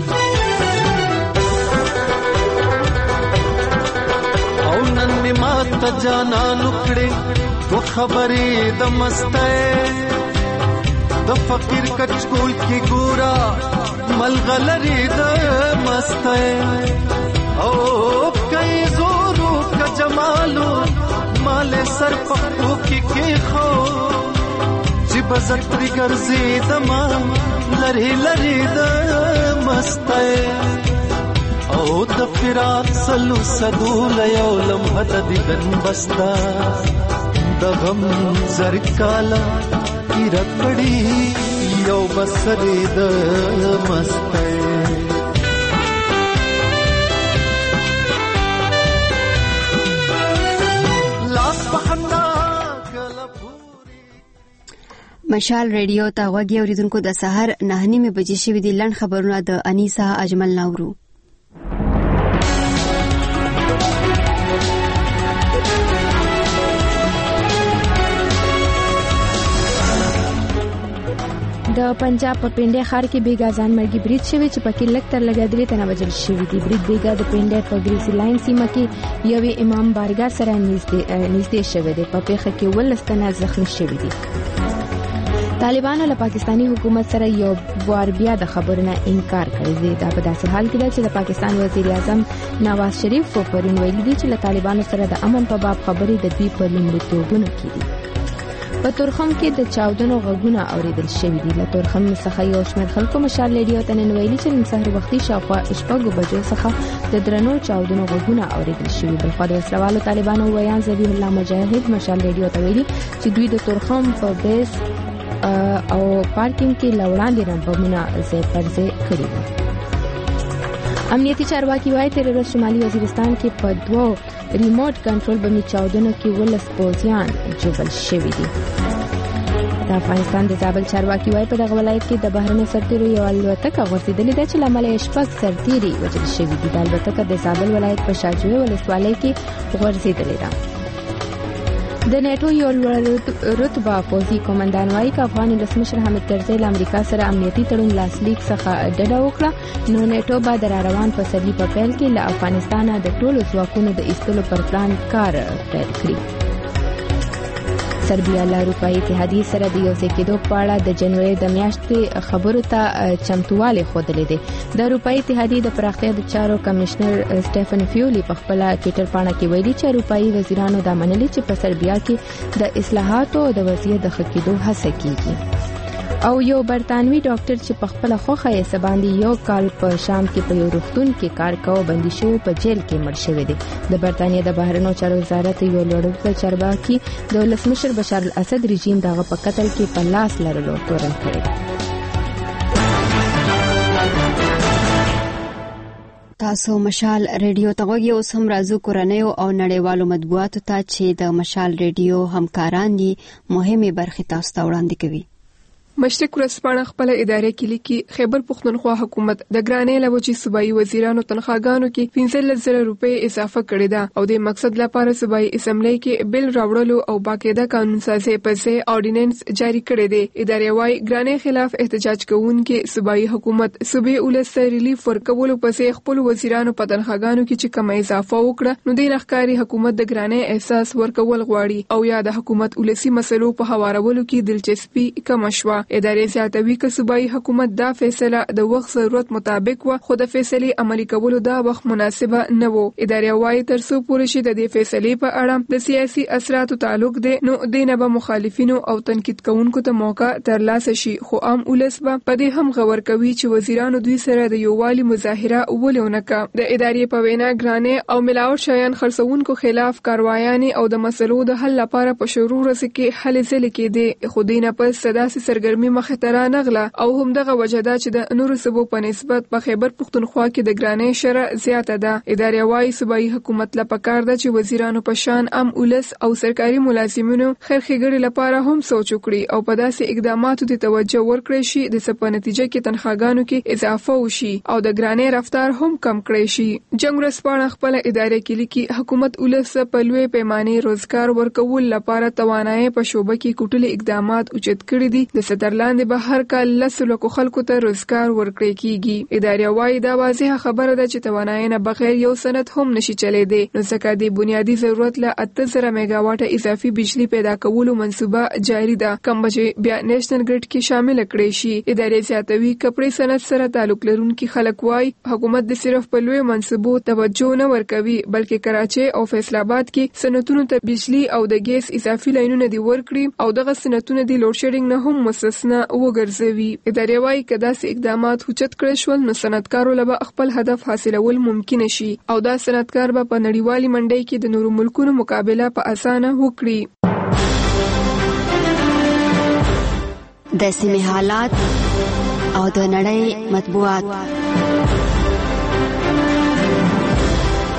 او نن می مات جانا نکړي تو خبرې د مسته د فقیر کچکول کی ګورا ملغلری د مسته او کای زورو ک جمالو مال سر پخو کی کی خو چې بزتری ګرځي د ما لری لری د مسته او د فراق سلو سدول یو لمحه د دګن بستا د غم زرکالا کی رکړی یو بسری د مسته مشال ریډیو ته غوږی اوریدونکو د سحر نه نیمه بجې شوې دي. لړ خبرونه د انیسا اجمل ناورو. د پنجاب په پنډه ښار کې بیګا ځان مرګي برید شوی چې پکې لک تر لګا درې تنه وژل شوی دي. برید بیګا د پنډه په ګریسي لاین سیمه کې یو امام بارګاه سره نږدې نږدې شوی دی. په پیښه کې ولستنه زخمی شوی دي. طالبانو له پاکستانی حکومت سره یو بار بیا د خبرونو انکار کړی دی. دا په داسې حال کې ده چې د پاکستان وزیر اعظم نواز شریف په پرون ویلي دی چې له طالبانو سره د امن په باب خبرې د دوی په لومړیتوبونو کې دي. په تورخم کې د چاودنو غږونه اوریدل شوي دي. له تورخم څخه یو شمېر خلکو مشال ریډیو ته نن ویلي چې د سحر وختي شاوخوا شپږو بجو څخه د درنو چاودنو غږونه اوریدل شوي. بلخوا د وسلوالو طالبانو ویان ذبیح الله مجاهد مشال ریډیو ته ویلي چې دوی د تورخم په بیس او پارکینګ کې لوړاندې رمبمونه ځای پر ځای کړي دي. امنیتي چارواکي وايي تیر ورځ شمالي وزیرستان کې په دوو ریموټ کنټرول بمي چاودنو کې ولس پوځیان جوړل شوي دي. د افغانستان د زابل چارواکي وايي په دغه ولایت کې د بهرنیو سرتیرو یو الوتکه غورځېدلې ده چې له امله یې شپږ سرتیري وژل شوي دي. دا الوتکه د زابل ولایت په شاجوی ولسوالۍ کې غورځېدلې ده. د نیټو یو لوړ رتبه پوځي قومندان وايي چې افغان ولسمشر حامد کرزي له امریکا سره امنیتي تړون لاسلیک څخه ډډه وکړه نو نیټو به د راروان پسرلي په پیل کې له افغانستانه د ټولو ځواکونو د ایستلو پر پلان کار پیل کړي. سربیا له اروپایي اتحادیې سره د یو ځای کېدو په اړه د جنوري د میاشتې خبرو ته چمتووالی ښودلی دی. د اروپایي اتحادیې د پراختیا د چارو کمشنر سټیفن فیولی په خپله ټویټر پاڼه کې ویلي چې اروپایي وزیرانو دا منلي چې په سربیا کې د اصلاحاتو او د وضعیت د ښه کېدو هڅه کیږي. او یو برتانوي ډاکټر چې په خپله خوښه یې څه باندې یو کال په شام کې په یو روغتون کې کار کاوه بندي شوی په جیل کې مړ شوی دی. د برتانیې د بهرنیو چارو وزارت یو لوړ چارواکي د ولسمشر بشار الاسد رژیم دغه په قتل کې په لاس لرلو تورن کړی. تاسو مشال ریډیو ته غوږی. اوس هم راځو کورنیو او نړیوالو مطبوعاتو ته چې د مشال ریډیو همکاران دي مهمه برخې تاسو ته وړاندې کوي. مشرق ورځپاڼه خپل ادارې کې لیکي خیبر پښتونخوا حکومت د ګرانې لوجي صوبایي وزیرانو تنخواګانو کې پنځلس زره روپۍ اضافه کړې ده او د مقصد لپاره صوبایي اسمبلی کې بل راوړلو او باقاعده قانون سازي پسې اورډیننس جاری کړی دی. ادارې وايي ګرانې خلاف احتجاج کوونکي صوبایي حکومت صوبې ولس ریلیف ورکولو پسې خپل وزیرانو په تنخواګانو کې چې کوم اضافه وکړه نو د نخکاری حکومت د ګرانې احساس ورکول غواړي او یا د حکومت ولسی مسلو په هوارولو کې دلچسپي کم شوه. ادارې زیاتوي چې صوبایي حکومت دا فیصله د وخت ضرورت مطابق و خو د فیصلې عملي کولو دا وخت مناسبه نه و. ادارې وايي تر څو پورې شي د دې فیصلې په اړه د سیاسي اثراتو تعلق دی نو دینه به مخالفینو او تنقید کوونکو ته موقع ترلاسه شي خو عام ولس به په دې هم غور کوي چې وزیرانو دوی سره د یووالي مظاهره ولونکه. د ادارې په وینا ګرانې او ملاوت شایان خرڅونکو خلاف کاروایانې او د مسلو د حل لپاره په شروع ورځ کې هلې ځلې کېدې خو دینه په سداسي سرګرمي مخه ته رانغله او هم دغه وجدا چې د نورو صوبو په نسبت په خیبر پښتونخوا کې د ګرانې شرع زیاته ده. ادارې وايي صوبایي حکومت لا پکار ده چې وزیرانو په شان عام ولس او سرکاري ملازمینو خیرخېګړې لپاره هم سوچ وکړي او په داسې اقداماتو ته توجه ورکړي شي د څه په نتیجه کې تنخواګانو کې اضافه وشي او د ګرانې رفتار هم کم کړي شي. جنگ ورځپاڼه خپل ادارې کې لیکي حکومت ولس په لوی پیمانه روزګار ورکول لپاره توانایي په شوبه کې کوټلي اقدامات اوچت کړي دي. د سترلاندې به هر کال لسو لکو خلکو ته روزګار ورکړی کیږي. ادارې وايي دا واضحه خبره ده چې توانایي نه بغیر یو سند هم نشي چلیدي نو ځکه د بنیادی ضرورت له اته زره میگا واټه اضافي بجلی پیدا کولو منصوبه جاری ده کوم چې بیا نېشنل ګریډ کې شامل کړي شي. ادارې زیاتوي کپړې صنعت سره تعلق لرونکي خلک وايي حکومت د صرف په لوی منصوبو توجه نه ورکوي بلکې کراچي او فیصل آباد کې صنعتونو ته بجلی او د ګیس اضافي لاینونه دی ورکړي او دغه صنعتونه د لوډ شیډینګ نه هم مستثنا وګرځوي. ادارې وايي که داسې اقدامات اوچت کړي شول نو صنعتکارو له خپل هدف حاصلول ممکن شي او دا صنعتکار به په نړیوالي منډۍ کې د نورو ملکونو مقابله په اسانه وکړي. د سیمې حالات او د نړۍ مطبوعات.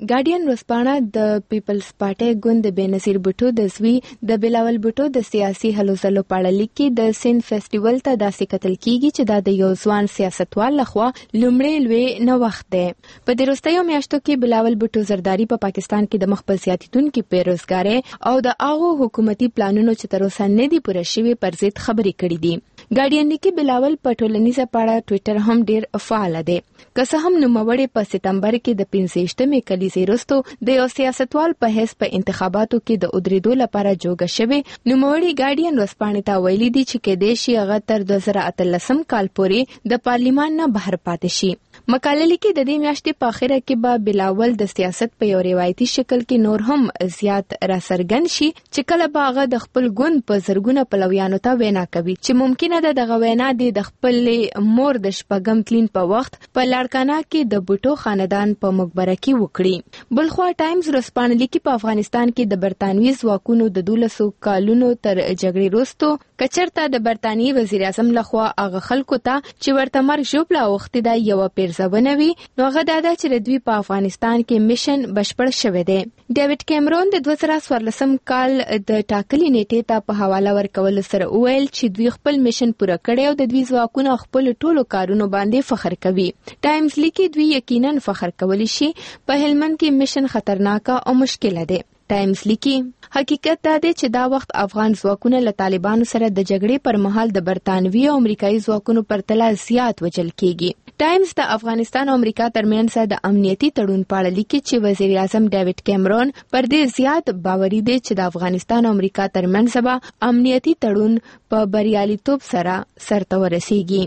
ګارډین ورځپاڼه د پیپلز پارټي ګوند د بېنظیر بوټو د زوی د بلاول بوټو د سیاسي هلو ځلو په اړه لیکي د سند فیسټیوال ته داسې کتل کیږي چې دا د یو ځوان سیاستوال لخوا لومړی لوی نوښت دی. په دې وروستیو میاشتو کې بلاول بوټو زرداری په پا پاکستان کې د مخ په زیاتیدونکو بیروزګارۍ او د هغو حکومتي پلانونو چې تر اوسه نه دي پوره شوي پر ضد خبرې کړې دي. ګارډین لیکي بلاول په ټولنیزه پاڼه ټوئیټر هم ډیر فعال دی. که څه هم نوموړی په سپتمبر کې د پنځه کلیزې وروسته د یو سیاستوال په حیث په انتخاباتو کې د ودرېدو لپاره جوګه شوی، نوموړی ګارډین ورځپاڼې ته ویلي دي چې کېدای شي هغه تر دوه زره اتلسم کال پورې د پارلیمان نه بهر پاتې شي. مقاله لیکي د دې میاشتې په اخره کې به بلاول د سیاست په یو روایتي شکل کې نور هم زیات راڅرګند شي چې کله به هغه د خپل ګوند په زرګونه پلویانو ته وینا کوي چې ممکنه ده دغه وینا د خپل مور د شپږم تلین په وخت په لاړکانا کې د بوټو خاندان په مقبره کې وکړي. بلخوا ټایمز ورځپاڼه لیکي په افغانستان کې د برتانوي ځواکونو د دولسو کالونو تر جګړې وروسته کچرته د برتانیي وزیر اعظم لخوا هغه خلکو ته چې ورته مرګ ژوبله اوښتې ده یوه پیرزونه وي، نو هغه دا ده چې د دوی په افغانستان کې میشن بشپړ شوی دی. ډیوډ کیمرون د دوه زره څوارلسم کال د ټاکلې نیټې ته په حواله ورکولو سره وویل چې دوی خپل میشن پوره کړی او د دوی ځواکونه خپل ټولو کارونو باندې فخر کوي. ټایمز لیکي دوی یقینا فخر کولی شي په هلمند کې میشن خطرناک او مشکله دی. ټایمز لیکي حقیقت دا دی چې دا وخت افغان ځواکونه له طالبانو سره د جګړې پر مهال د برتانوي او امریکایي ځواکونو پرتله زیات وژل کیږي. ټایمز د افغانستان او امریکا ترمنځ د امنیتي تړون په اړه لیکي چې وزیر اعظم ډیوډ کیمرون پر دې زیات باوري دی چې د افغانستان او امریکا ترمنځ به امنیتي تړون په بریالیتوب سره سرته ورسیږي.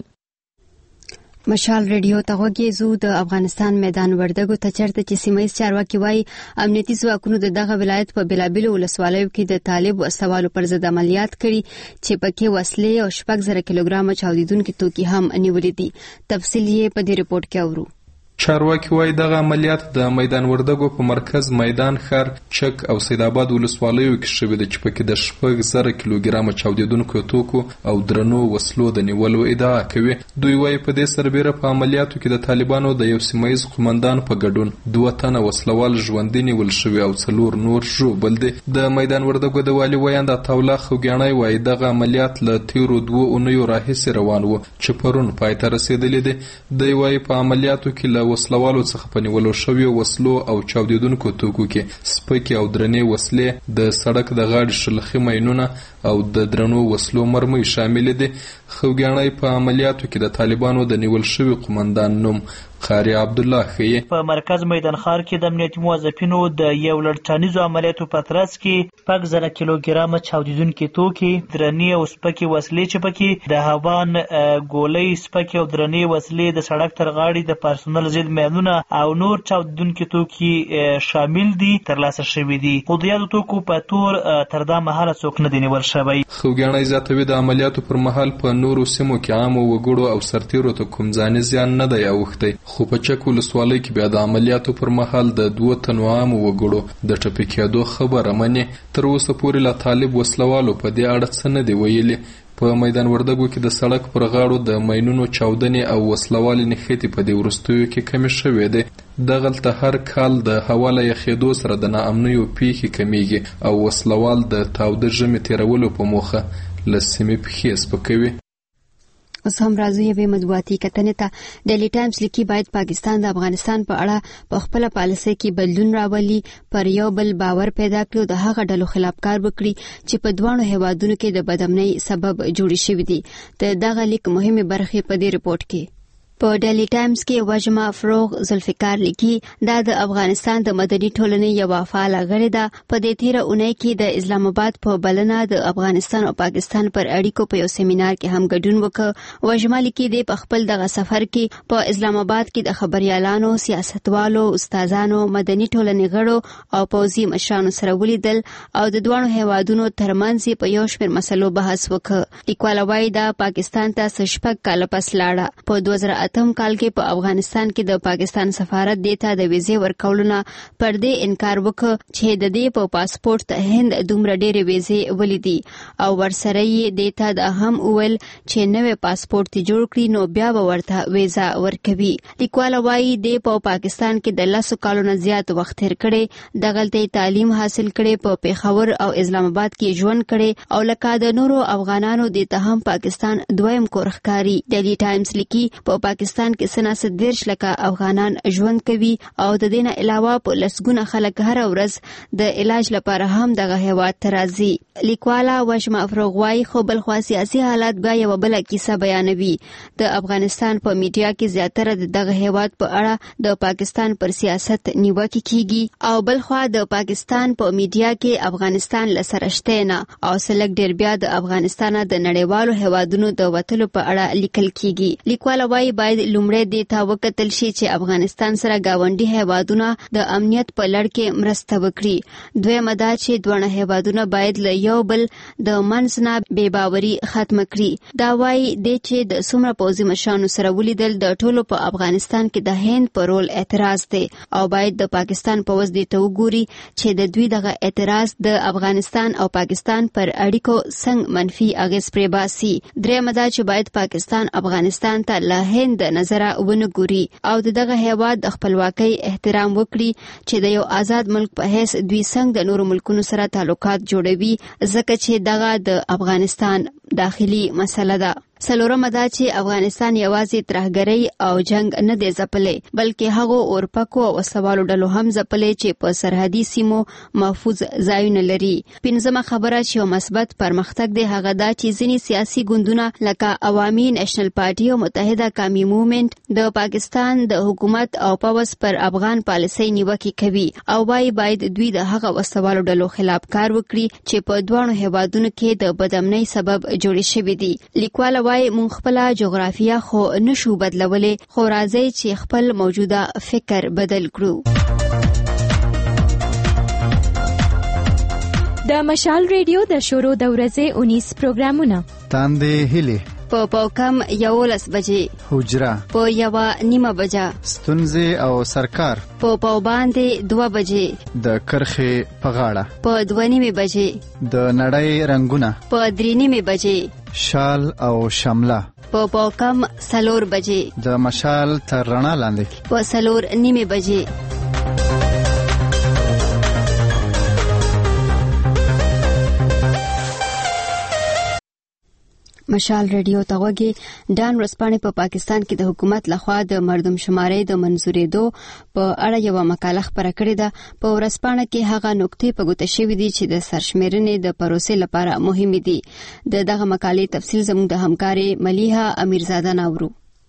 مشال ریډیو ته غوږی زو د افغانستان میدان وردګو ته چرته چې سیمایي چارواکي وایي امنیتي ځواکونو د دغه ولایت په بلابلو ولسوالیو کې د طالب وسوالو پر ضد عملیات کړي چې پکې وسلې او شپږ زره کیلوګرام چاودیدونکي توکي هم نیولې دي. تفصیل یې په دې رپورت کې اورو. چارواکي وایي دغه عملیات د میدان وردګو په مرکز میدان ښار چک او سید آباد ولسوالیو کې شوي دي چې پکې د شپږ زره کیلوګرامه چاودیدونکو توکو او درنو وسلو د نیولو ادعا کوي. دوی وایي په دې سربیره په عملیاتو کې د طالبانو د یو سیمایي قومندان په ګډون دوه تنه وسلوال ژوندي نیول شوي او څلور نور ژوبل دي. د میدان وردګو د والي ویاند عطاالله خوګیاڼی وایي دغه عملیات له تیرو دوه اونیو راهیسې روان و چې پرون پای ته رسېدلی دی. دی وایي په عملیاتو کې له وسلوالو څخه په نیولو شویو وسلو او چاودیدونکو توکو کې سپکې او درنې وسلې، د سړک د غاړې شلخي ماینونه او د درنو وسلو مرمۍ شامل دي. خوګیاڼی په عملیاتو کې د طالبانو د نیول شوي قومندان نوم قاری عبدالله ښیي. په مرکز میدان ښار کې د امنیتي موظفینو د یو لړ عملیاتو په ترڅ کې شپږ زره کیلوګرامه چاودیدونکي توکي، درنې او سپکې وسلې چې پکې د هاوان ګولۍ، سپکې او درنې وسلې، د سړک تر غاړې د پرسونل ضد مینونه او نور چاودیدونکي توکي شامل دي ترلاسه شوي دي. خو د یادو توکو په تور تر دا مهاله څوک نه دی نیول شوی. خوګیاڼی زیاتوي د عملیاتو پر مهال په نورو سیمو کې عامو وګړو او سرتیرو ته کوم ځاني زیان نه دی اوښتی. خو په چک ولسوالۍ کې بیا د عملیاتو پر مهال د دوه تنو عامو وګړو د ټپي کېدو خبره مني. تر اوسه پورې لا طالب وسلوالو په دې اړه څه نه دي ویلي. په میدان وردګو کې د سړک پر غاړو د ماینونو چاودنې او وسلوالې نښتې په دې وروستیو کې کمې شوې دي. دغلته هر کال د هوا له یخېدو سره د ناامنیو پیښې کمیږي او وسلوال د تاوده ژمي تېرولو په موخه له سیمې پښې سپکوي. اوس هم راځو یوې مطبوعاتي کتنې ته. ډیلی ټایمز لیکي باید پاکستان د افغانستان په اړه په خپله پالیسۍ کې بدلون راولي، پر یو بل باور پیدا کړي او د هغه ډلو خلاف کار وکړي چې په دواړو هیوادونو کې د بدامنۍ سبب جوړې شوي دي. د دغه لیک مهمې برخې په دې رپورت کې. په ډیلی ټایمز کې وژمه فروغ ذوالفقار لیکي دا د افغانستان د مدني ټولنې یوه فعاله غړې ده. په دې تیره اونۍ کې د اسلام آباد په بلنه د افغانستان او پاکستان پر اړیکو په یو سیمینار کې هم ګډون وکړ. وژمه لیکي د په خپل دغه سفر کې په اسلام آباد کې د خبريالانو، سیاستوالو، استادانو، مدني ټولنې غړو او پوځي مشرانو سره ولیدل او د دوه هیوادونو ترمنځ په یو شمېر مسلو بحث وکړ. لیکواله وایي دا پاکستان ته شپږ کاله پس لاړه. په دوه زره اتم کال کې په افغانستان کې د پاکستان سفارت دیتا د ویزې ورکولو پر دې انکار وکړ چې د دې په پاسپورت هند دومره ډېرې ویزې ولیدي او ورسره یې دیتا د هم اول چې نوې پاسپورت جوړ کړي نو بیا به ورته ویزا ورکوي. لیکوال وايي د په پاکستان کې د لسو کالو نه زیات وخت تیر کړي، دغلته تعلیم حاصل کړي، په پیښور او اسلام آباد کې ژوند کړي او لکه د نورو افغانانو د ته هم پاکستان دویم کور ښکاري. ډیلی ټایمز لیکي په پاکستان کې سناسه دیرش لکه افغانان ژوند کوي او د دې نه علاوه په لسګونه خلک هر ورځ د علاج لپاره هم دغه هیواد ته راځي. لیکواله وشمه افروغ وايي خو بلخوا سیاسي حالات بیا یوه بله کیسه بیانوي. د افغانستان په میډیا کې زیاتره دغه هیواد په اړه د پاکستان پر سیاست نیوکې کیږي او بلخوا د پاکستان په میډیا کې افغانستان لسره شته نه او سلګ ډیر بیا د افغانستان د نړیوالو هیوادونو د وتلو په اړه لیکل کیږي. لیکواله وايي باید لومړی د تا وکتل شي چې افغانستان سره گاونډي هیوادونه د امنیت په لړ کې مرسته وکړي. دویمه دا چې دوه هیوادونه باید له یو بل د منځ نه بې باوري ختمه کړي. دا وايي د چې د څومره پوځي مشرانو سره ولیدل د ټولو په افغانستان کې د هند پر رول اعتراض دی او باید د پاکستان پوځ دې ته وګوري چې د دوی دغه اعتراض د افغانستان او پاکستان پر اړیکو څنګه منفي اغیز پرې باسي. درېمه دا چې باید پاکستان افغانستان ته له هند نظره ونه ګوري او دغه هیواد د خپلواکۍ احترام وکړي چې د یو آزاد ملک په حیث دوی څنګه د نورو ملکونو سره تعلقات جوړوي ځکه چې دغه د افغانستان داخلي مسله ده. څلورمه دا چې افغانستان یوازې ترهګرۍ او جنگ نه دی ځپلی بلکې هغو اورپکو او وسوالو ډلو هم ځپلی چې په سرحدي سیمو محفوظ ځایونه لري. پنځمه خبره چې یو مثبت پرمختګ دی هغه دا چې ځینې سیاسي ګوندونه لکه عوامي نیشنل پارټي او متحده قومي موومنټ د پاکستان د حکومت او پوځ پر افغان پالیسۍ نیوکې کوي او وايي باید دوی د هغه وسوالو ډلو خلاف کار وکړي چې په دواړو هیوادونو کې د بدامنۍ سبب جوړې شوي دي. لیکواله وايي مونږ خپله جغرافیه خو نشو بدلولی خو راځئ چې خپل موجوده فکر بدل کړو. د مشال ریډیو د شروع د ورځې اونیس پروګرامونه تاندې هیلې په پاوکم یولس بجې حجره په یوه نیمه بجه ستونزې او سرکار په پاو باندې دوه بجې د کرخې په غاړه په دوه نیمې بجې د نړۍ رنگونه په درې نیمې بجې شال او شمله په پاوکم سلور بجې د مشال تر رڼا لاندې په سلور نیمې بجې. مشال ریډیو ته غوږی. ډان ورځپاڼې په پاکستان کې د حکومت لخوا د مردم شمارې د منظورېدو په اړه یوه مقاله خپره کړې ده. په ورځپاڼه کې هغه نقطې په ګوته شوي دي چې د سرشمېرنې د پروسې لپاره مهمې دي. د دغه مقالې تفصیل زموږ د همکارې ملیحه امیرزاده ناورو.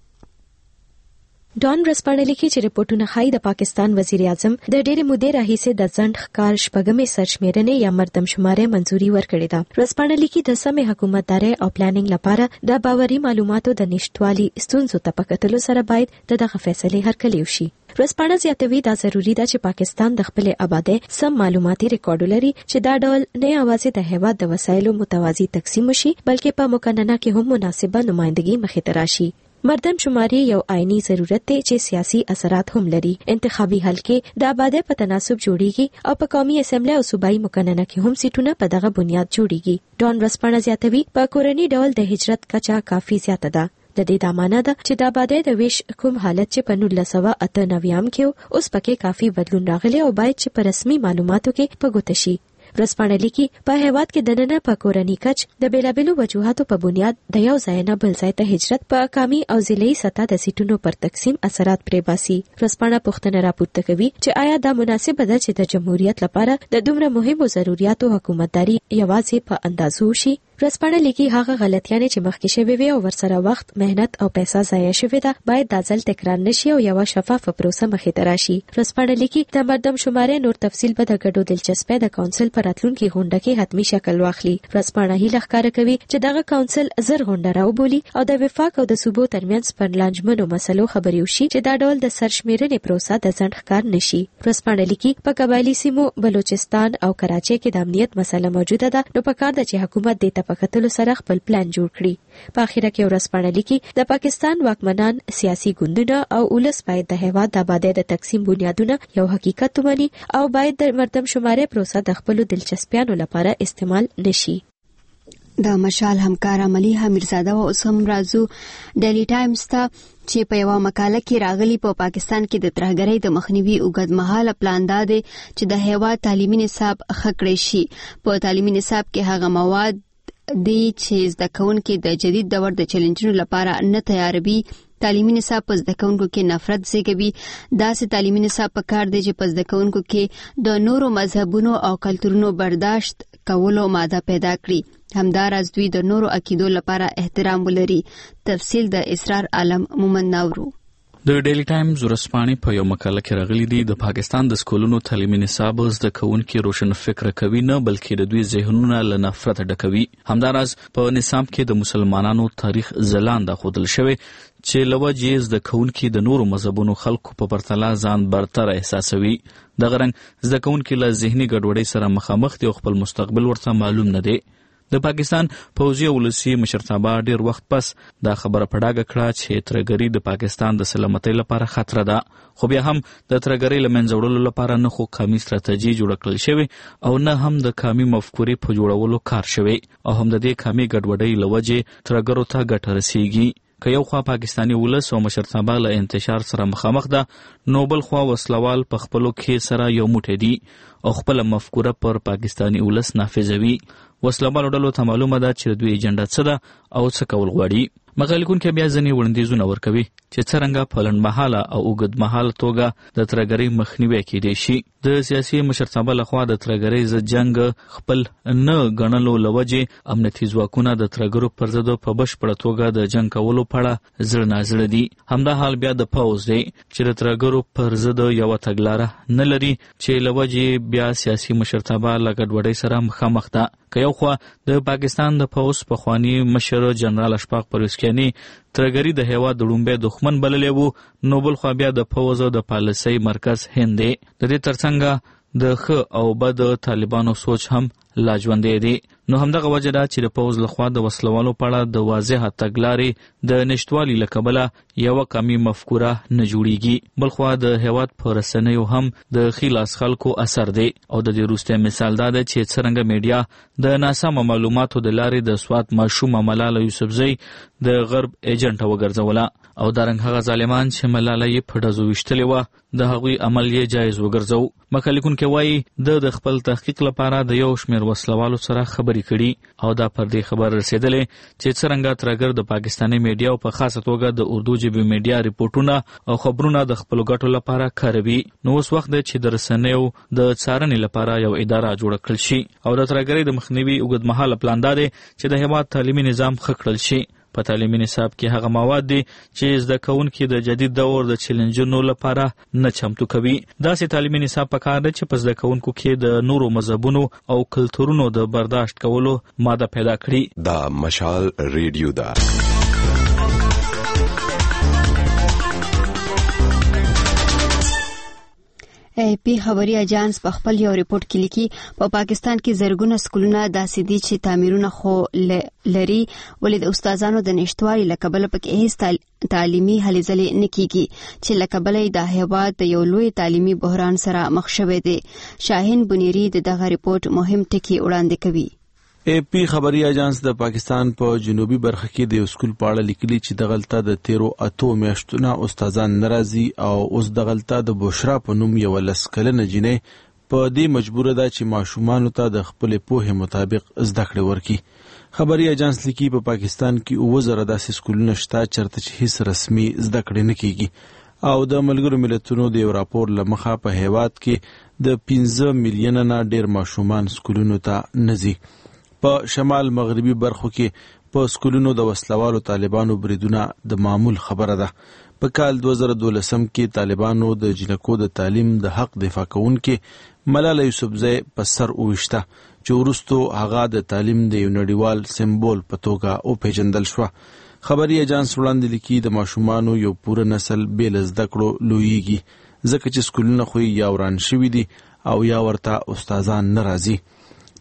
ډان ورځپاڼه لیکي چې رپورټونه ښایي د پاکستان وزیر اعظم د ډېرې مودې راهیسې د ځنډ ښکار شپږمې سرشمېرنې یا مردم شمارې منځوري ورکړې ده. ورځپاڼه لیکي د سمې حکومتدارۍ او پلانینګ لپاره د باوري معلوماتو د نشتوالي ستونزو ته په کتلو سره باید د دغه فیصلې هرکلی وشي. ورځپاڼه زیاتوي دا ضروري ده چې پاکستان د خپلې آبادۍ سم معلوماتي ریکارډ ولري چې دا ډول نه یوازې د هیواد د وسایلو متوازي تقسیم وشي بلکې په مقننه کې هم مناسبه نمائندګي مخې ته راشي. مردم شماري یو عیني ضرورت دی چې سیاسي اثرات هم لري. انتخابي حلقې د آبادۍ په تناسب جوړیږي او په قومي اسمبلی او صوبایي مقننه کې هم سیټونه په دغه بنیاد جوړیږي. ډان ورځپاڼه زیاتوي په کورني ډول د هجرت کچه کافي زیاته ده. د دې د معنی ده چې د آبادۍ د ویش کوم حالت چې په نولس سوه اته نوي کې اوس پکې کافي بدلون راغلی او باید چې په رسمي معلوماتو کې په ګوته شي. ورځپاڼه لیکي په هیواد کې دننه په کورني کچ د بیلابیلو وجوهاتو په بنیاد د یو ځای نه بل ځای ته هجرت په قومي او ضلعي سطح د سیټونو پر تقسیم اثرات پرې باسي. ورځپاڼه پوښتنه راپورته کوي چې آیا دا مناسبه ده چې د جمهوریت لپاره د دومره مهمو ضرورتو حکومتداري یوازې په اندازو شي. ورځپاڼه لیکي هغه غلطیانې چې مخکې شوې وي او ورسره وخت، مهنت او پیسې ضایع شوې ده باید دا ځل تکرار نشي او یو شفافه پروسه مخې ته راشي. ورځپاڼه لیکي د مردم شمارې نور تفصیل به د ګډو دلچسپۍ د کونسل پر راتلونکي غونډه کې حتمی شکل واخلي. ورځپاڼه هیله ښکاره کوي چې دغه کونسل زر غونډه راوبولي او د وفاق او د صوبو ترمنځ پر لانجمنو مسلو خبرې وشي چې دا ډول د سرشمېرنې پروسه د ځنډ ښکار نشي. ورځپاڼه لیکي په قبایلي سیمو بلوچستان او کراچۍ کې د امنیت مسله موجوده ده، نو پکار ده چې حکومت دې ته په کتلو سره خپل پلان جوړ کړي. په اخیره کې ورځپاڼه لیکي د پاکستان واکمنان سیاسي ګوندونه او ولس باید د هیواد د آبادی د تقسیم بنیادونه یو حقیقت ومني او باید د مردم شمارې پروسه د خپل دلچسپیانو لپاره استعمال نشي. د مشال همکار ملیحه میرزاده او اوسم رازو ډیلی ټایمز ته چې په یو مقاله کې راغلي په پا پاکستان کې د ترهګرۍ د مخنیوي اوږدمهاله پلان دا دی چې د هیواد تعلیمي نصاب ښه کړی شي. په تعلیمي نصاب کې هغه مواد دي چې زده کوونکي د جدید دور د چیلنجونو لپاره نه تیاروي. تعلیمي نصاب په زده کوونکو کې نفرت زیږوي. داسې تعلیمي نصاب په کار دی چې په زده کوونکو کې د نورو مذهبونو او کلتورونو برداشت کولو ماده پیدا کړي. همداراز دوی د نورو عقیدو لپاره احترام ولري. تفصیل د اسرار عالم مومن ناورو. د ډیلی ټایمز ورځپاڼې په یو مقاله کې راغلي دي د پاکستان د سکولونو تعلیمي نصاب زده کوونکي روشن فکر کوي نه بلکې د دوی ذهنونه له نفرت ډکوي. همداراز په نصاب کې د مسلمانانو تاریخ ځلانده ښودل شوی چې له وجې زده کوونکي د نورو مذهبونو خلکو په پرتله ځان برتر احساسوي. دغه رنګ زده کوونکي له ذهني ګډوډۍ سره مخامخ دي او خپل مستقبل ورته معلوم نه دی. د پاکستان پوځي او ولسي مشرتابه ډیر وخت پس دا خبره په ډاګه کړه چې ترهګري د پاکستان د سلامتۍ لپاره خطر ده. خو بیا هم د ترهګرۍ له منځه وړلو لپاره نه خو قومي ستراتیژي جوړه کړل شوې او نه هم د قومي مفکورې په جوړولو کار شوی او هم د دې قومي ګډوډۍ له وجې ترهګرو ته ګټه رسیږي. که یو خوا پاکستاني ولس او مشرتابه له انتشار سره مخامخ ده نو بل خوا وسلوال په خپلو کې سره یو موټی دي او خپل مفکوره پر پاکستاني ولس نافذوي. وسلوالو ډلو ته معلومه ده چې دوی ایجنډا څه ده او څه کول غواړي. مقالې لیکونکي بیا ځینې وړاندیزونه ورکوي چې څرنګه په لنډمهاله او اوږدمهاله توګه د ترهګرۍ مخنیوی کیدی شي. د سیاسي مشرتابه لخوا د ترهګرۍ ضد جنګ خپل نه ګڼلو له وجې امنیتي ځواکونه د ترهګرو پر ضد په بشپړه توګه د جنګ کولو په اړه زړه نازړه دي. همدا حال بیا د پوځ دی چې د ترهګرو پر ضد یوه تګلاره نه لري چې له وجې بیا سیاسي مشرتابه له ګډوډۍ سره مخامخ ده. که یو خوا د پاکستان د پوځ پخواني مشر جنرال اشفاق پرویزکیاني ترهګري د هیواد د لومړي دښمن بللی وو نو بل خوا بیا د پوځ د پالیسۍ مرکز هند دی. د دې ترڅنګ د ښه او بد طالبانو سوچ هم لا ژوندی دی. نو همدغه وجه ده چې د پوځ لخوا د وسلوالو په اړه د واضحه تګلارې د نشتوالي له کبله یوه قومي مفکوره نه جوړیږي. بلخوا د هیواد په رسنیو هم د ښي لاس خلکو اثر دی او د دې وروستی مثال دا ده چې څرنګه میډیا د ناسمو معلوماتو د لارې د سوات ماشومه ملاله یوسفزۍ د غرب ایجنټه وګرځوله او دارنګ هغه ظالمان چې ملاله یې په ډزو ویشتلې وه د هغوی عمل یې جایز وګرځو. مقالې لیکونکی وایي د د خپل تحقیق لپاره د یو شمېر وسلوالو سره خبرې کړي او دا پر دې خبر رسېدلې چې څرنګه ترهګر د پاکستاني میډیا او په خاصه توګه د اردو ژبې میډیا ریپورټونه او خبرونه د خپلو ګټو لپاره کاروي. نو اوس وخت دی چې د رسنیو د څارنې لپاره یو اداره جوړه کړل شي او د ترهګرۍ د مخنیوي اوږدمهاله پلان دا دی چې د هیواد تعلیمي نظام ښه کړل شي. په تعلیمي نصاب کې هغه مواد دي چې زده کوونکي د جدید دور د چیلنجونو لپاره نه چمتو کوي. داسې تعلیمي نصاب پکار دی چې په زده کوونکو کې د نورو مذهبونو او کلتورونو د برداشت کولو ماده پیدا کړي. دا مشال ریډیو ده. ای پی خبري اجانس په خپل یو ریپورت کې لیکي په پاکستان کې زرګونه سکولونه داسې دي چې تعمیرونه خو لري ولې د استادانو د نشټوالي له کبله پکې هیڅ تعلیمي هلې ځلې نه کیږي چې له کبله د هیواد د یو لوی تعلیمي بحران سره مخ شوی دی. شاهین بنيري د دغه ریپورت مهم ټکي وړاندې کوي. ای پی خبري اجانس د پاکستان په جنوبي برخه کې د سکول په اړه لیکلي چې دغلطه د تیرو اتو میاشتونو استادان ناراضي او اوس دغلطه د بشرا په نوم یو لسکلنه جنې په دې مجبوره ده چې ماشومان ته د خپل پوهې مطابق زده کړې ورکړي. خبري اجانس لیکي په پاکستان کې اوه زره داسې سکولونه شته چېرته چې هیڅ رسمي زده کړې نه کیږي او د ملګرو ملتونو د یو راپور له مخه په هیواد کې د پنځه میلیونه نه ډېر ماشومان سکولونو ته نه ځي. په شمال مغربي برخو کې په سکولونو د وسلوالو طالبانو بریدونه د معمول خبره ده. په کال دوه زره دولسم کې طالبانو د جنکو د تعلیم د حق دفاع کوونکې ملاله یوسفزۍ په سر وویشته چې وروستو هغه د تعلیم د یو نړیوال سمبول په توګه وپیژندل شوه. خبري اجانس وړاندې لیکي د ماشومانو یو پوره نسل بې له زده کړو لویږي ځکه چې سکولونه خو یا وران شوي دي او یا ورته استادان نه راځي.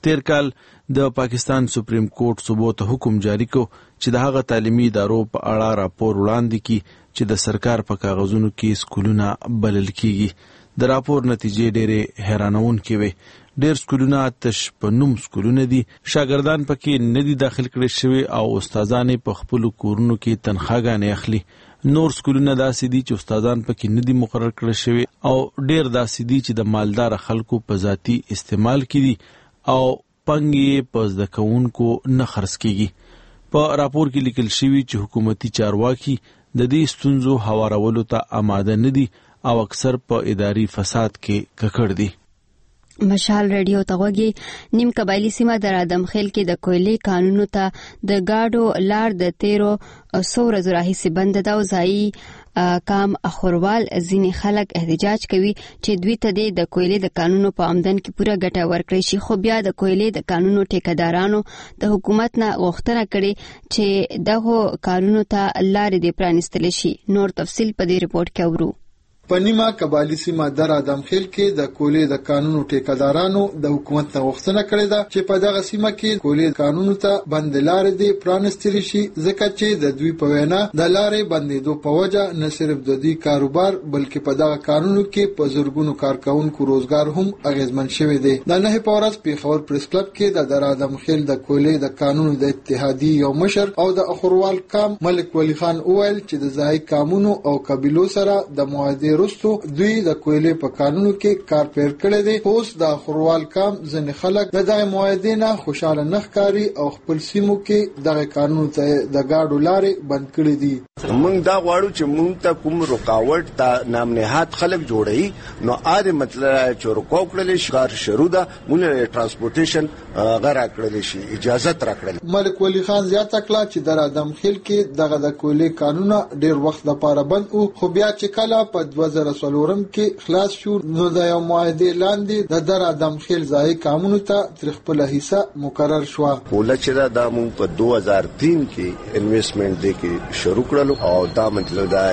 تیر کال د پاکستان سپریم کورټ صوبو ته حکم جاری کو چې د هغه تعلیمي ادارو په اړه راپور وړاندې کړي چې د سرکار په کاغذونو کې سکولونه بلل کیږي. د راپور نتیجې ډېرې حیرانونکې وې. ډېر سکولونه تش په نوم سکولونه دي، شاګردان پکې نه دي داخل کړي شوي او استادان په خپلو کورونو کې تنخواګانې اخلي. نور سکولونه داسې دي چې استادان پکې نه دي مقرر کړي شوي او ډېر داسې دي چې د مالدار خلکو په ذاتي استعمال کې دي او پنګې په زده کوونکو نه خرڅ کیږي. په راپور کې لیکل شوي چې حکومتي چارواکي د دې ستونزو هوارولو ته آماده نه دي او اکثر په اداري فساد کې ککړ دي. مشال ریډیو ته غوږی. نیم قبایلی سیمه د رادمخیل کې د کویلې قانونو ته د گاډو لار د تیرو څو ورځو راهیسې بنده ده او ځایي کام اخروال ځینې خلک احتجاج کوي چې دوی ته د کویلې د قانونو په آمدن کې پوره ګټه ورکړي شي، خو بیا د کویلې د قانونو ټیکدارانو د حکومت نه غوښتنه کړي چې دغه قانونو ته لارې دې پرانیستل شي. نور تفصیل په دې رپورت کې اورو. په نیمه قبایلی سیمه د رادمخیل کې د کولې د قانونو ټیکدارانو د حکومت نه غوښتنه کړې ده چې په دغه سیمه کې کولې قانونو ته بندلارې دي پرانستل شي، ځکه چې د دوی په وینا د لارې بندیدو په وجه نه صرف د دوی کاروبار بلکې په دغه قانونو کې په زرګونو کارکونکو روزګار هم اغیزمن شوی دی. د نه په ورځ پیښور پریس کلب کې د رادمخیل د کولې د قانونو د اتحادیې یو مشر او د اخروال کام ملک ولی خان اویل چې د ځای قانونو او قبیلو سره د معاهده رستو دوی د کویلې په قانونو کې کار پیر کړی دی. اوس د خروال کام ځنې خلک د دغه معاهدې نه خوشاله نه ښکاري او خپل سیمو کې دغه قانون ته د گاډو لارې بند کړي دي. موږ دا غواړو چې موږ ته کوم رکاوټ ته نام نهاد خلک جوړي نو اړ مطلب چې رکاو کړل شي کار شروع ده مونږ ترانسپورټیشن غره کړل شي اجازه تر کړل. ملک ولی خان زیاته کړه چې د رادمخیل کې دغه د کویلې قانون ډیر وخت لپاره بند او خو بیا چې کله په دوه زره څلورم کې خلاص شو نو د یو معاهده لاندې د در رادمخیل ځای قانون ته تر خپل حصہ مقرر شو. ولچره د مون په دوه هزار تین کې انویسټمنټ دی کې شروع کړل او دا مطلب دا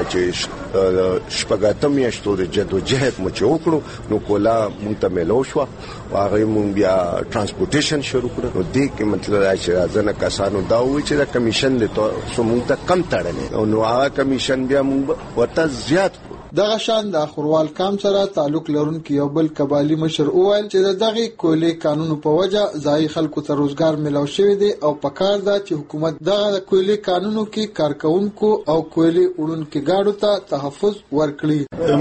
چې شپږاتم میاشتو د جدوجہد مو چوکړو نو کولا مون ته ملو شو هغه مون بیا ترانسپورټیشن شروع کړو نو دې کې مطلب دا چې ځنه کسانو دا وی چې د کمیشن له تو مون ته کم تړلې نو هغه کمیشن بیا مون ورته زیات دغه شان د خروال کام سره تعلق لرونکي یو بل قبایلی مشر اویل چې دغه کویلې قانون په وجه ځای خلکو ته روزګار ملو شوی دی او پکار دا چې حکومت دغه کویلې قانونو کې کارکونکو او کویلې وړونکو گاډو ته تحفظ ورکړي.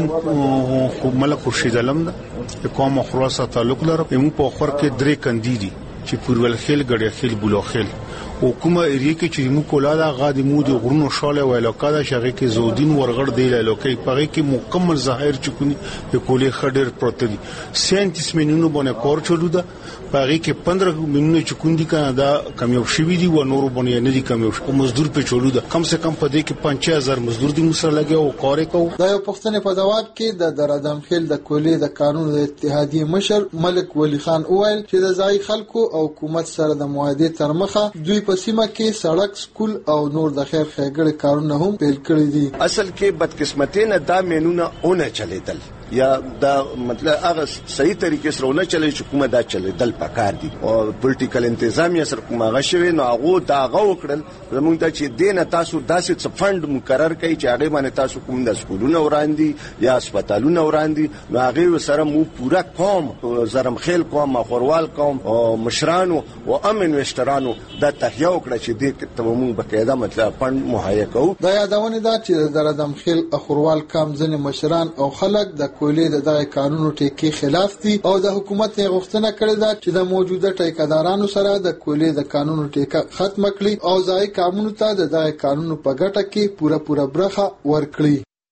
مو ملک خورشید علم د قوم خروال سره تعلق لري. مو په خور کې درې کندې دي چې پورول خیل غړي خیل بولو خیل او کومه ایری کې چې مو کولاده غادي مو د غرونو شاله ویلو کاده شغه کې زودین ورغړ دی له لوکي پغې کې مکمل ظاهر چکونی په کولې خډر پروت دي سینتیس مینونو باندې کور چلو ده پغې کې پندرہ مینونو چکوندي کنه دا کمیو شوی دی و نور باندې نه دي کمیو او مزدور په چلو ده کم سے کم په دې کې پنځه هزار مزدور دي مسره لګي او کار کوي. دا یو پښتنه په جواب کې د درادمخیل د کولې د قانون د اتحادیې مشر ملک ولی خان اویل چې د ځای خلکو او حکومت سره د معاهده ترمخه دوی په سیمه کې سړک سکول او نور د خیر خیګړې کارونه هم پیل کړی دي. اصل کې بدقسمتۍ نه دا مینونه اونې چلیدل یا دا مطلب هغه صحیح طریقې سره نه چلی چې کومه دا چلیدل پکار دي او پولیټیکل انتظامیه سره کومه غشوي نو هغه دا غوکړل زمونږ ته چې دینه تاسو داسې څه فند مقرر کړي چې هغه باندې تاسو کوم د سکولونو وړاندې یا هسپتالونو وړاندې نو هغه سره مو پورا قوم زرمخیل قوم خروال قوم او مشرانو او ام انویسټرانو دا تهیه وکړه چې دې ته مونږ بقاعده مطلب فند مهیا کوو. دا یادونه ده چې د رادمخیل خروال کام ځنې مشران او خلک د کویلې د دغه قانونو ټیکي خلاف دي او د حکومت غوښتنه کړې ده چې د موجوده ټیکدارانو سره د کویلې د قانونو ټیکه ختم کړي او ځای قانون ته د دغه قانونو په ګټه کې پوره پوره برخه ورکړي.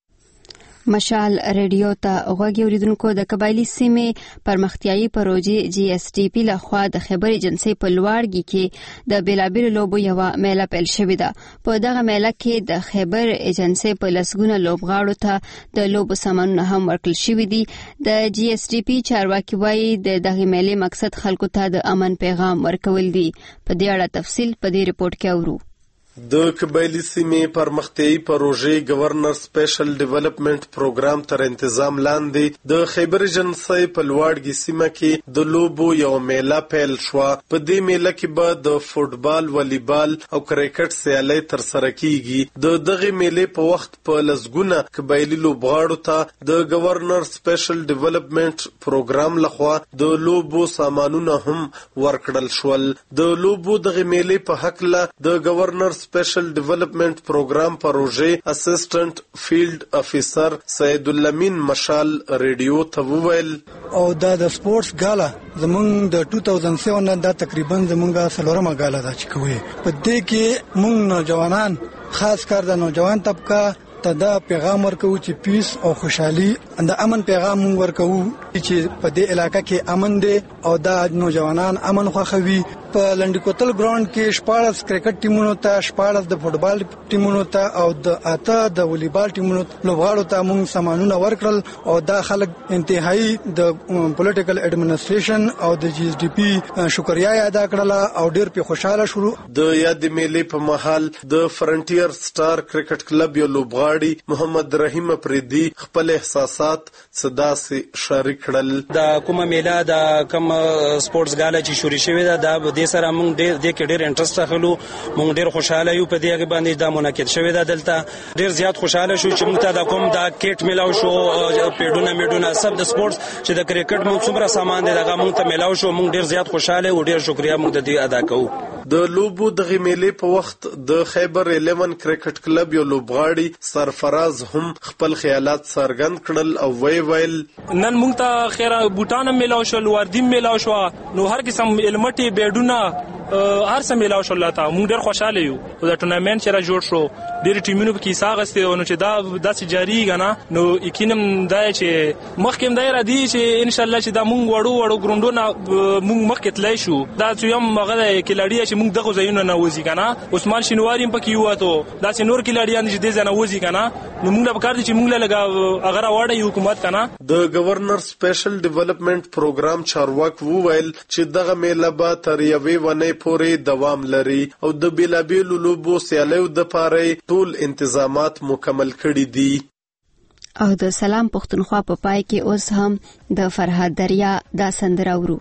مشال ریډیو ته غوږی اوریدونکو د قبایلی سیمې پرمختیايي پروژې جی اس ټي پی لخوا د خیبر ایجنسي په لوړګي کې د بیلابیل لوبو یو میله پیل شوې ده. په دغه میله کې د خیبر ایجنسي په لسګونه لوبغاړو ته د لوبو سامانونه هم ورکړل شوي دي. د جی اس ټي پی چارواکي وایي د دغه میلې مقصد خلکو ته د امن پیغام ورکول دي. په دې اړه تفصیل په دې ریپورت کې اورو. د قبایلی سیمې پرمختیايي پروژې گورنر سپیشل ډیولپمنٹ پروګرام تر انتظام لاندې د خیبر ایجنسۍ په لوړګي سیمه کې د لوبو یو میله پیل شو. په دې میله کې به د فوټبال، والیبال او کرکټ سیالۍ تر سره کیږي. د دغه میلې په وخت په لسګونه قبایلی لوبغاړو ته د گورنر سپیشل ډیولپمنٹ پروګرام لخوا د لوبو سامانونه هم ورکړل شول. د لوبو دغه میلې په حق له د گورنر سپیشل ډیولپمنٹ پروګرام پروژې اسسټنټ فیلډ افیسر سید الامین مشال ریډیو ته وویل او دا د سپورتس غالا زمونږ د دوه هزار سات نه دا تقریبا زمونږه سلورمه غالا دا چې کوي. په دې کې مونږ نوجوانان خاص کار د نوجوان طبقه ته دا پیغام ورکو چې پیس او خوشحالي د امن پیغام مونږ ورکو چې په دې علاقې کې امن دی او دا نوجوانان امن خوښوي. په لنډی کوتل ګراوند کې شپاړس کرکټ ټیمونو ته، شپاړس د فوټبال ټیمونو ته او د اته د والیبال ټیمونو لوبغاړو ته مونږ سامانونه ورکړل او دا خلک انتهایی د پولیټیکل ایڈمنسټریشن او د جی ایس ډي پی شکریا ادا کړله او ډیر په خوشاله شروع. د یاد میلې په محل د فرنټیر سٹار کرکټ کلب یو لوبغاړي محمد رحیم افریدي خپل احساسات صدا سي شریک کړل. دا کومه میله دا کوم سپورتس غالا چې شروع شوې ده دا د سره موږ ډېر د کې ډېر انټرست اخلو. موږ ډېر خوشاله یو په دې باندې دا منعقد شوی دا دلته ډېر زیات خوشاله شو چې موږ ته دا کوم دا کیټ ملاو شو پیډونه میډونه سب د سپورتس چې د کرکټ موږ څومره سامان دی دا موږ ته ملاو شو. موږ ډېر زیات خوشاله او ډېر شکریا موږ د دې ادا کوو. د لوبو دغه میلې په وخت د خیبر الیون کرکټ کلب یو لوبغاړي سرفراز هم خپل خیالات څرګند کړل او وی ویل نن موږ ته خیره بوټان ملاو شو، وردی ملاو شو، نو هر قسم علمټي بیډونه هر څه ملاو شو. الله ته موږ ډېر خوشاله یو. دا ټورنمنت چې را جوړ شو ډېر ټیمونو په کې ساغسته نو چې دا داسې جاری غنا نو یقینم دا چې مخکې دا را دي چې ان شاء الله چې دا موږ وړو وړو ګروندونه موږ مخکې تلای شو. دا چې یم مغه کلاډي چې موږ دغه ځایونه نه وځي کنه عثمان شینواری په کې وته دا چې نور کلاډیان چې دې ځنه وځي کنه نو موږ به کار دي چې موږ لګا اگر واړی حکومت کنه. د گورنر سپیشل ډیولپمنٹ پروګرام چارواک وویل چې دغه میله به تر یوې ونې پورې دوام لري او د بیلابیلو لوبو سیالیو د پاره ټول انتظامات مکمل کړي دي. او د سلام پښتونخوا په پای کې اوس هم د فرهاد دریا دا سندره ورو.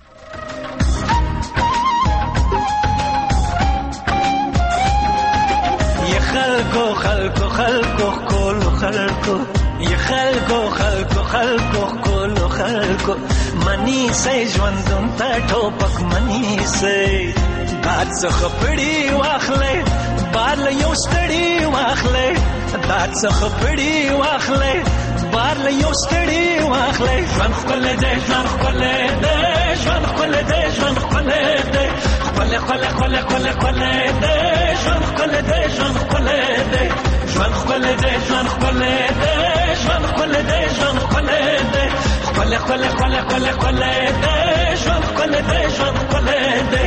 یا خلکو خلکو خلکو کول خلکو یا خلکو خلکو خلکو کول خلکو منی سي ژوندون ته ټوپک منی سي باد څخه پړی واخلې بار له یو ستړی واخلې باد څخه پړی واخلې بار له یو ستړی واخلې ژوند خپل دې ژوند خپل دې ژوند خپل دې ژوند خپل دې خپل خپل خپل خپل خپل دې ژوند خپل دې ژوند خپل دې ژوند خپل دې ژوند خپل دې ژوند خپل دې ژوند خپل دې خپل خپل خپل خپل خپل دې ژوند خپل دې ژوند خپل دې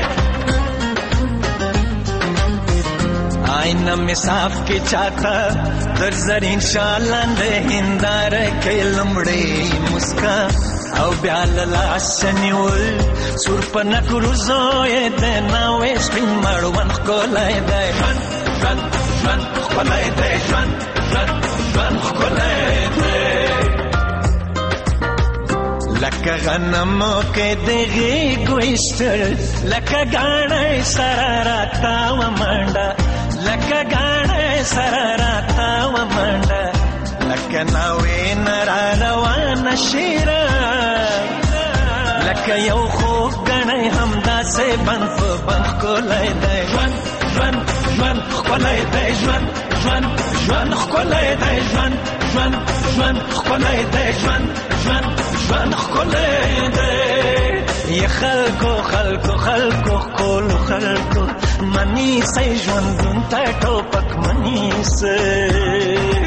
آئینہ میں صاف کے چاہتا در زرین شالند ہندار کے لمڑے مسکا او بیال لاسنیول سور پنک روزوئے دینا ویسپین مروان خکولای دے جوان جوان جوان خکولای دے جوان جوان جوان خکولای دے لکه غنمو کې دغه ګوشتر لکه غاڼه سراراتا و منډه لکه غاڼه سراراتا و منډه لکه ناوې نرا روان شیرا لکه یو خو غنه همدا سه بن په بن کولای دی ژوند ژوند ژوند کولای دی ژوند ژوند ژوند کولای دی ژوند ژوند ژوند کولای دی ژوند ژوند ژوند کولای دی یا خلکو خلکو خلکو کول خلکو منی سي ژوندون ته ټوپک منی سي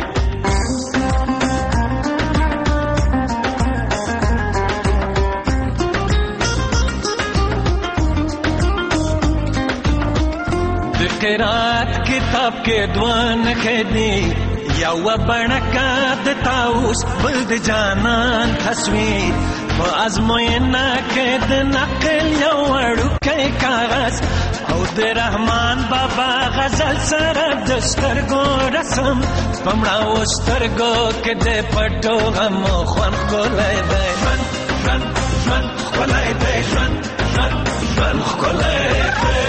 قرات کتاب کې دوان کې دی یا و بڼکا د تاوس بل د جانان تصویر په ازموینه کې د نقل یو وړوکی کاغذ او د رحمان بابا غزل سره د سترګو رسم پمړه و سترګو کې د پټو غم خوان کولای دی ژوند ژوند ژوند کولای دی ژوند ژوند ژوند کولای دی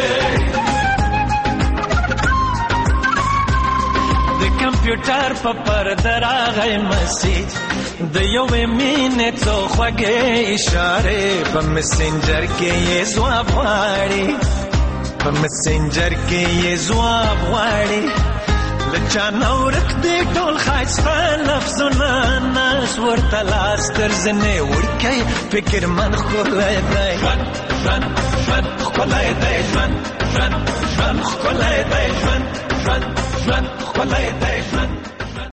د کمپیوټر په پرده راغی مسیج د یوې مینې څو خوږې اشارې په مسنجر کې یې ځواب غواړي په مسنجر کې یې ځواب غواړي له چا نه ورک دی ټول ښایسته لفظونه ناس ورته لاس تر زنې وړکی فکر من ښکلی دی ژوند ژوند ژوند ښکلی دی ژوند ژوند ژوند ښکلی دی ژوند ژوند ژوند ښکلی دی ژوند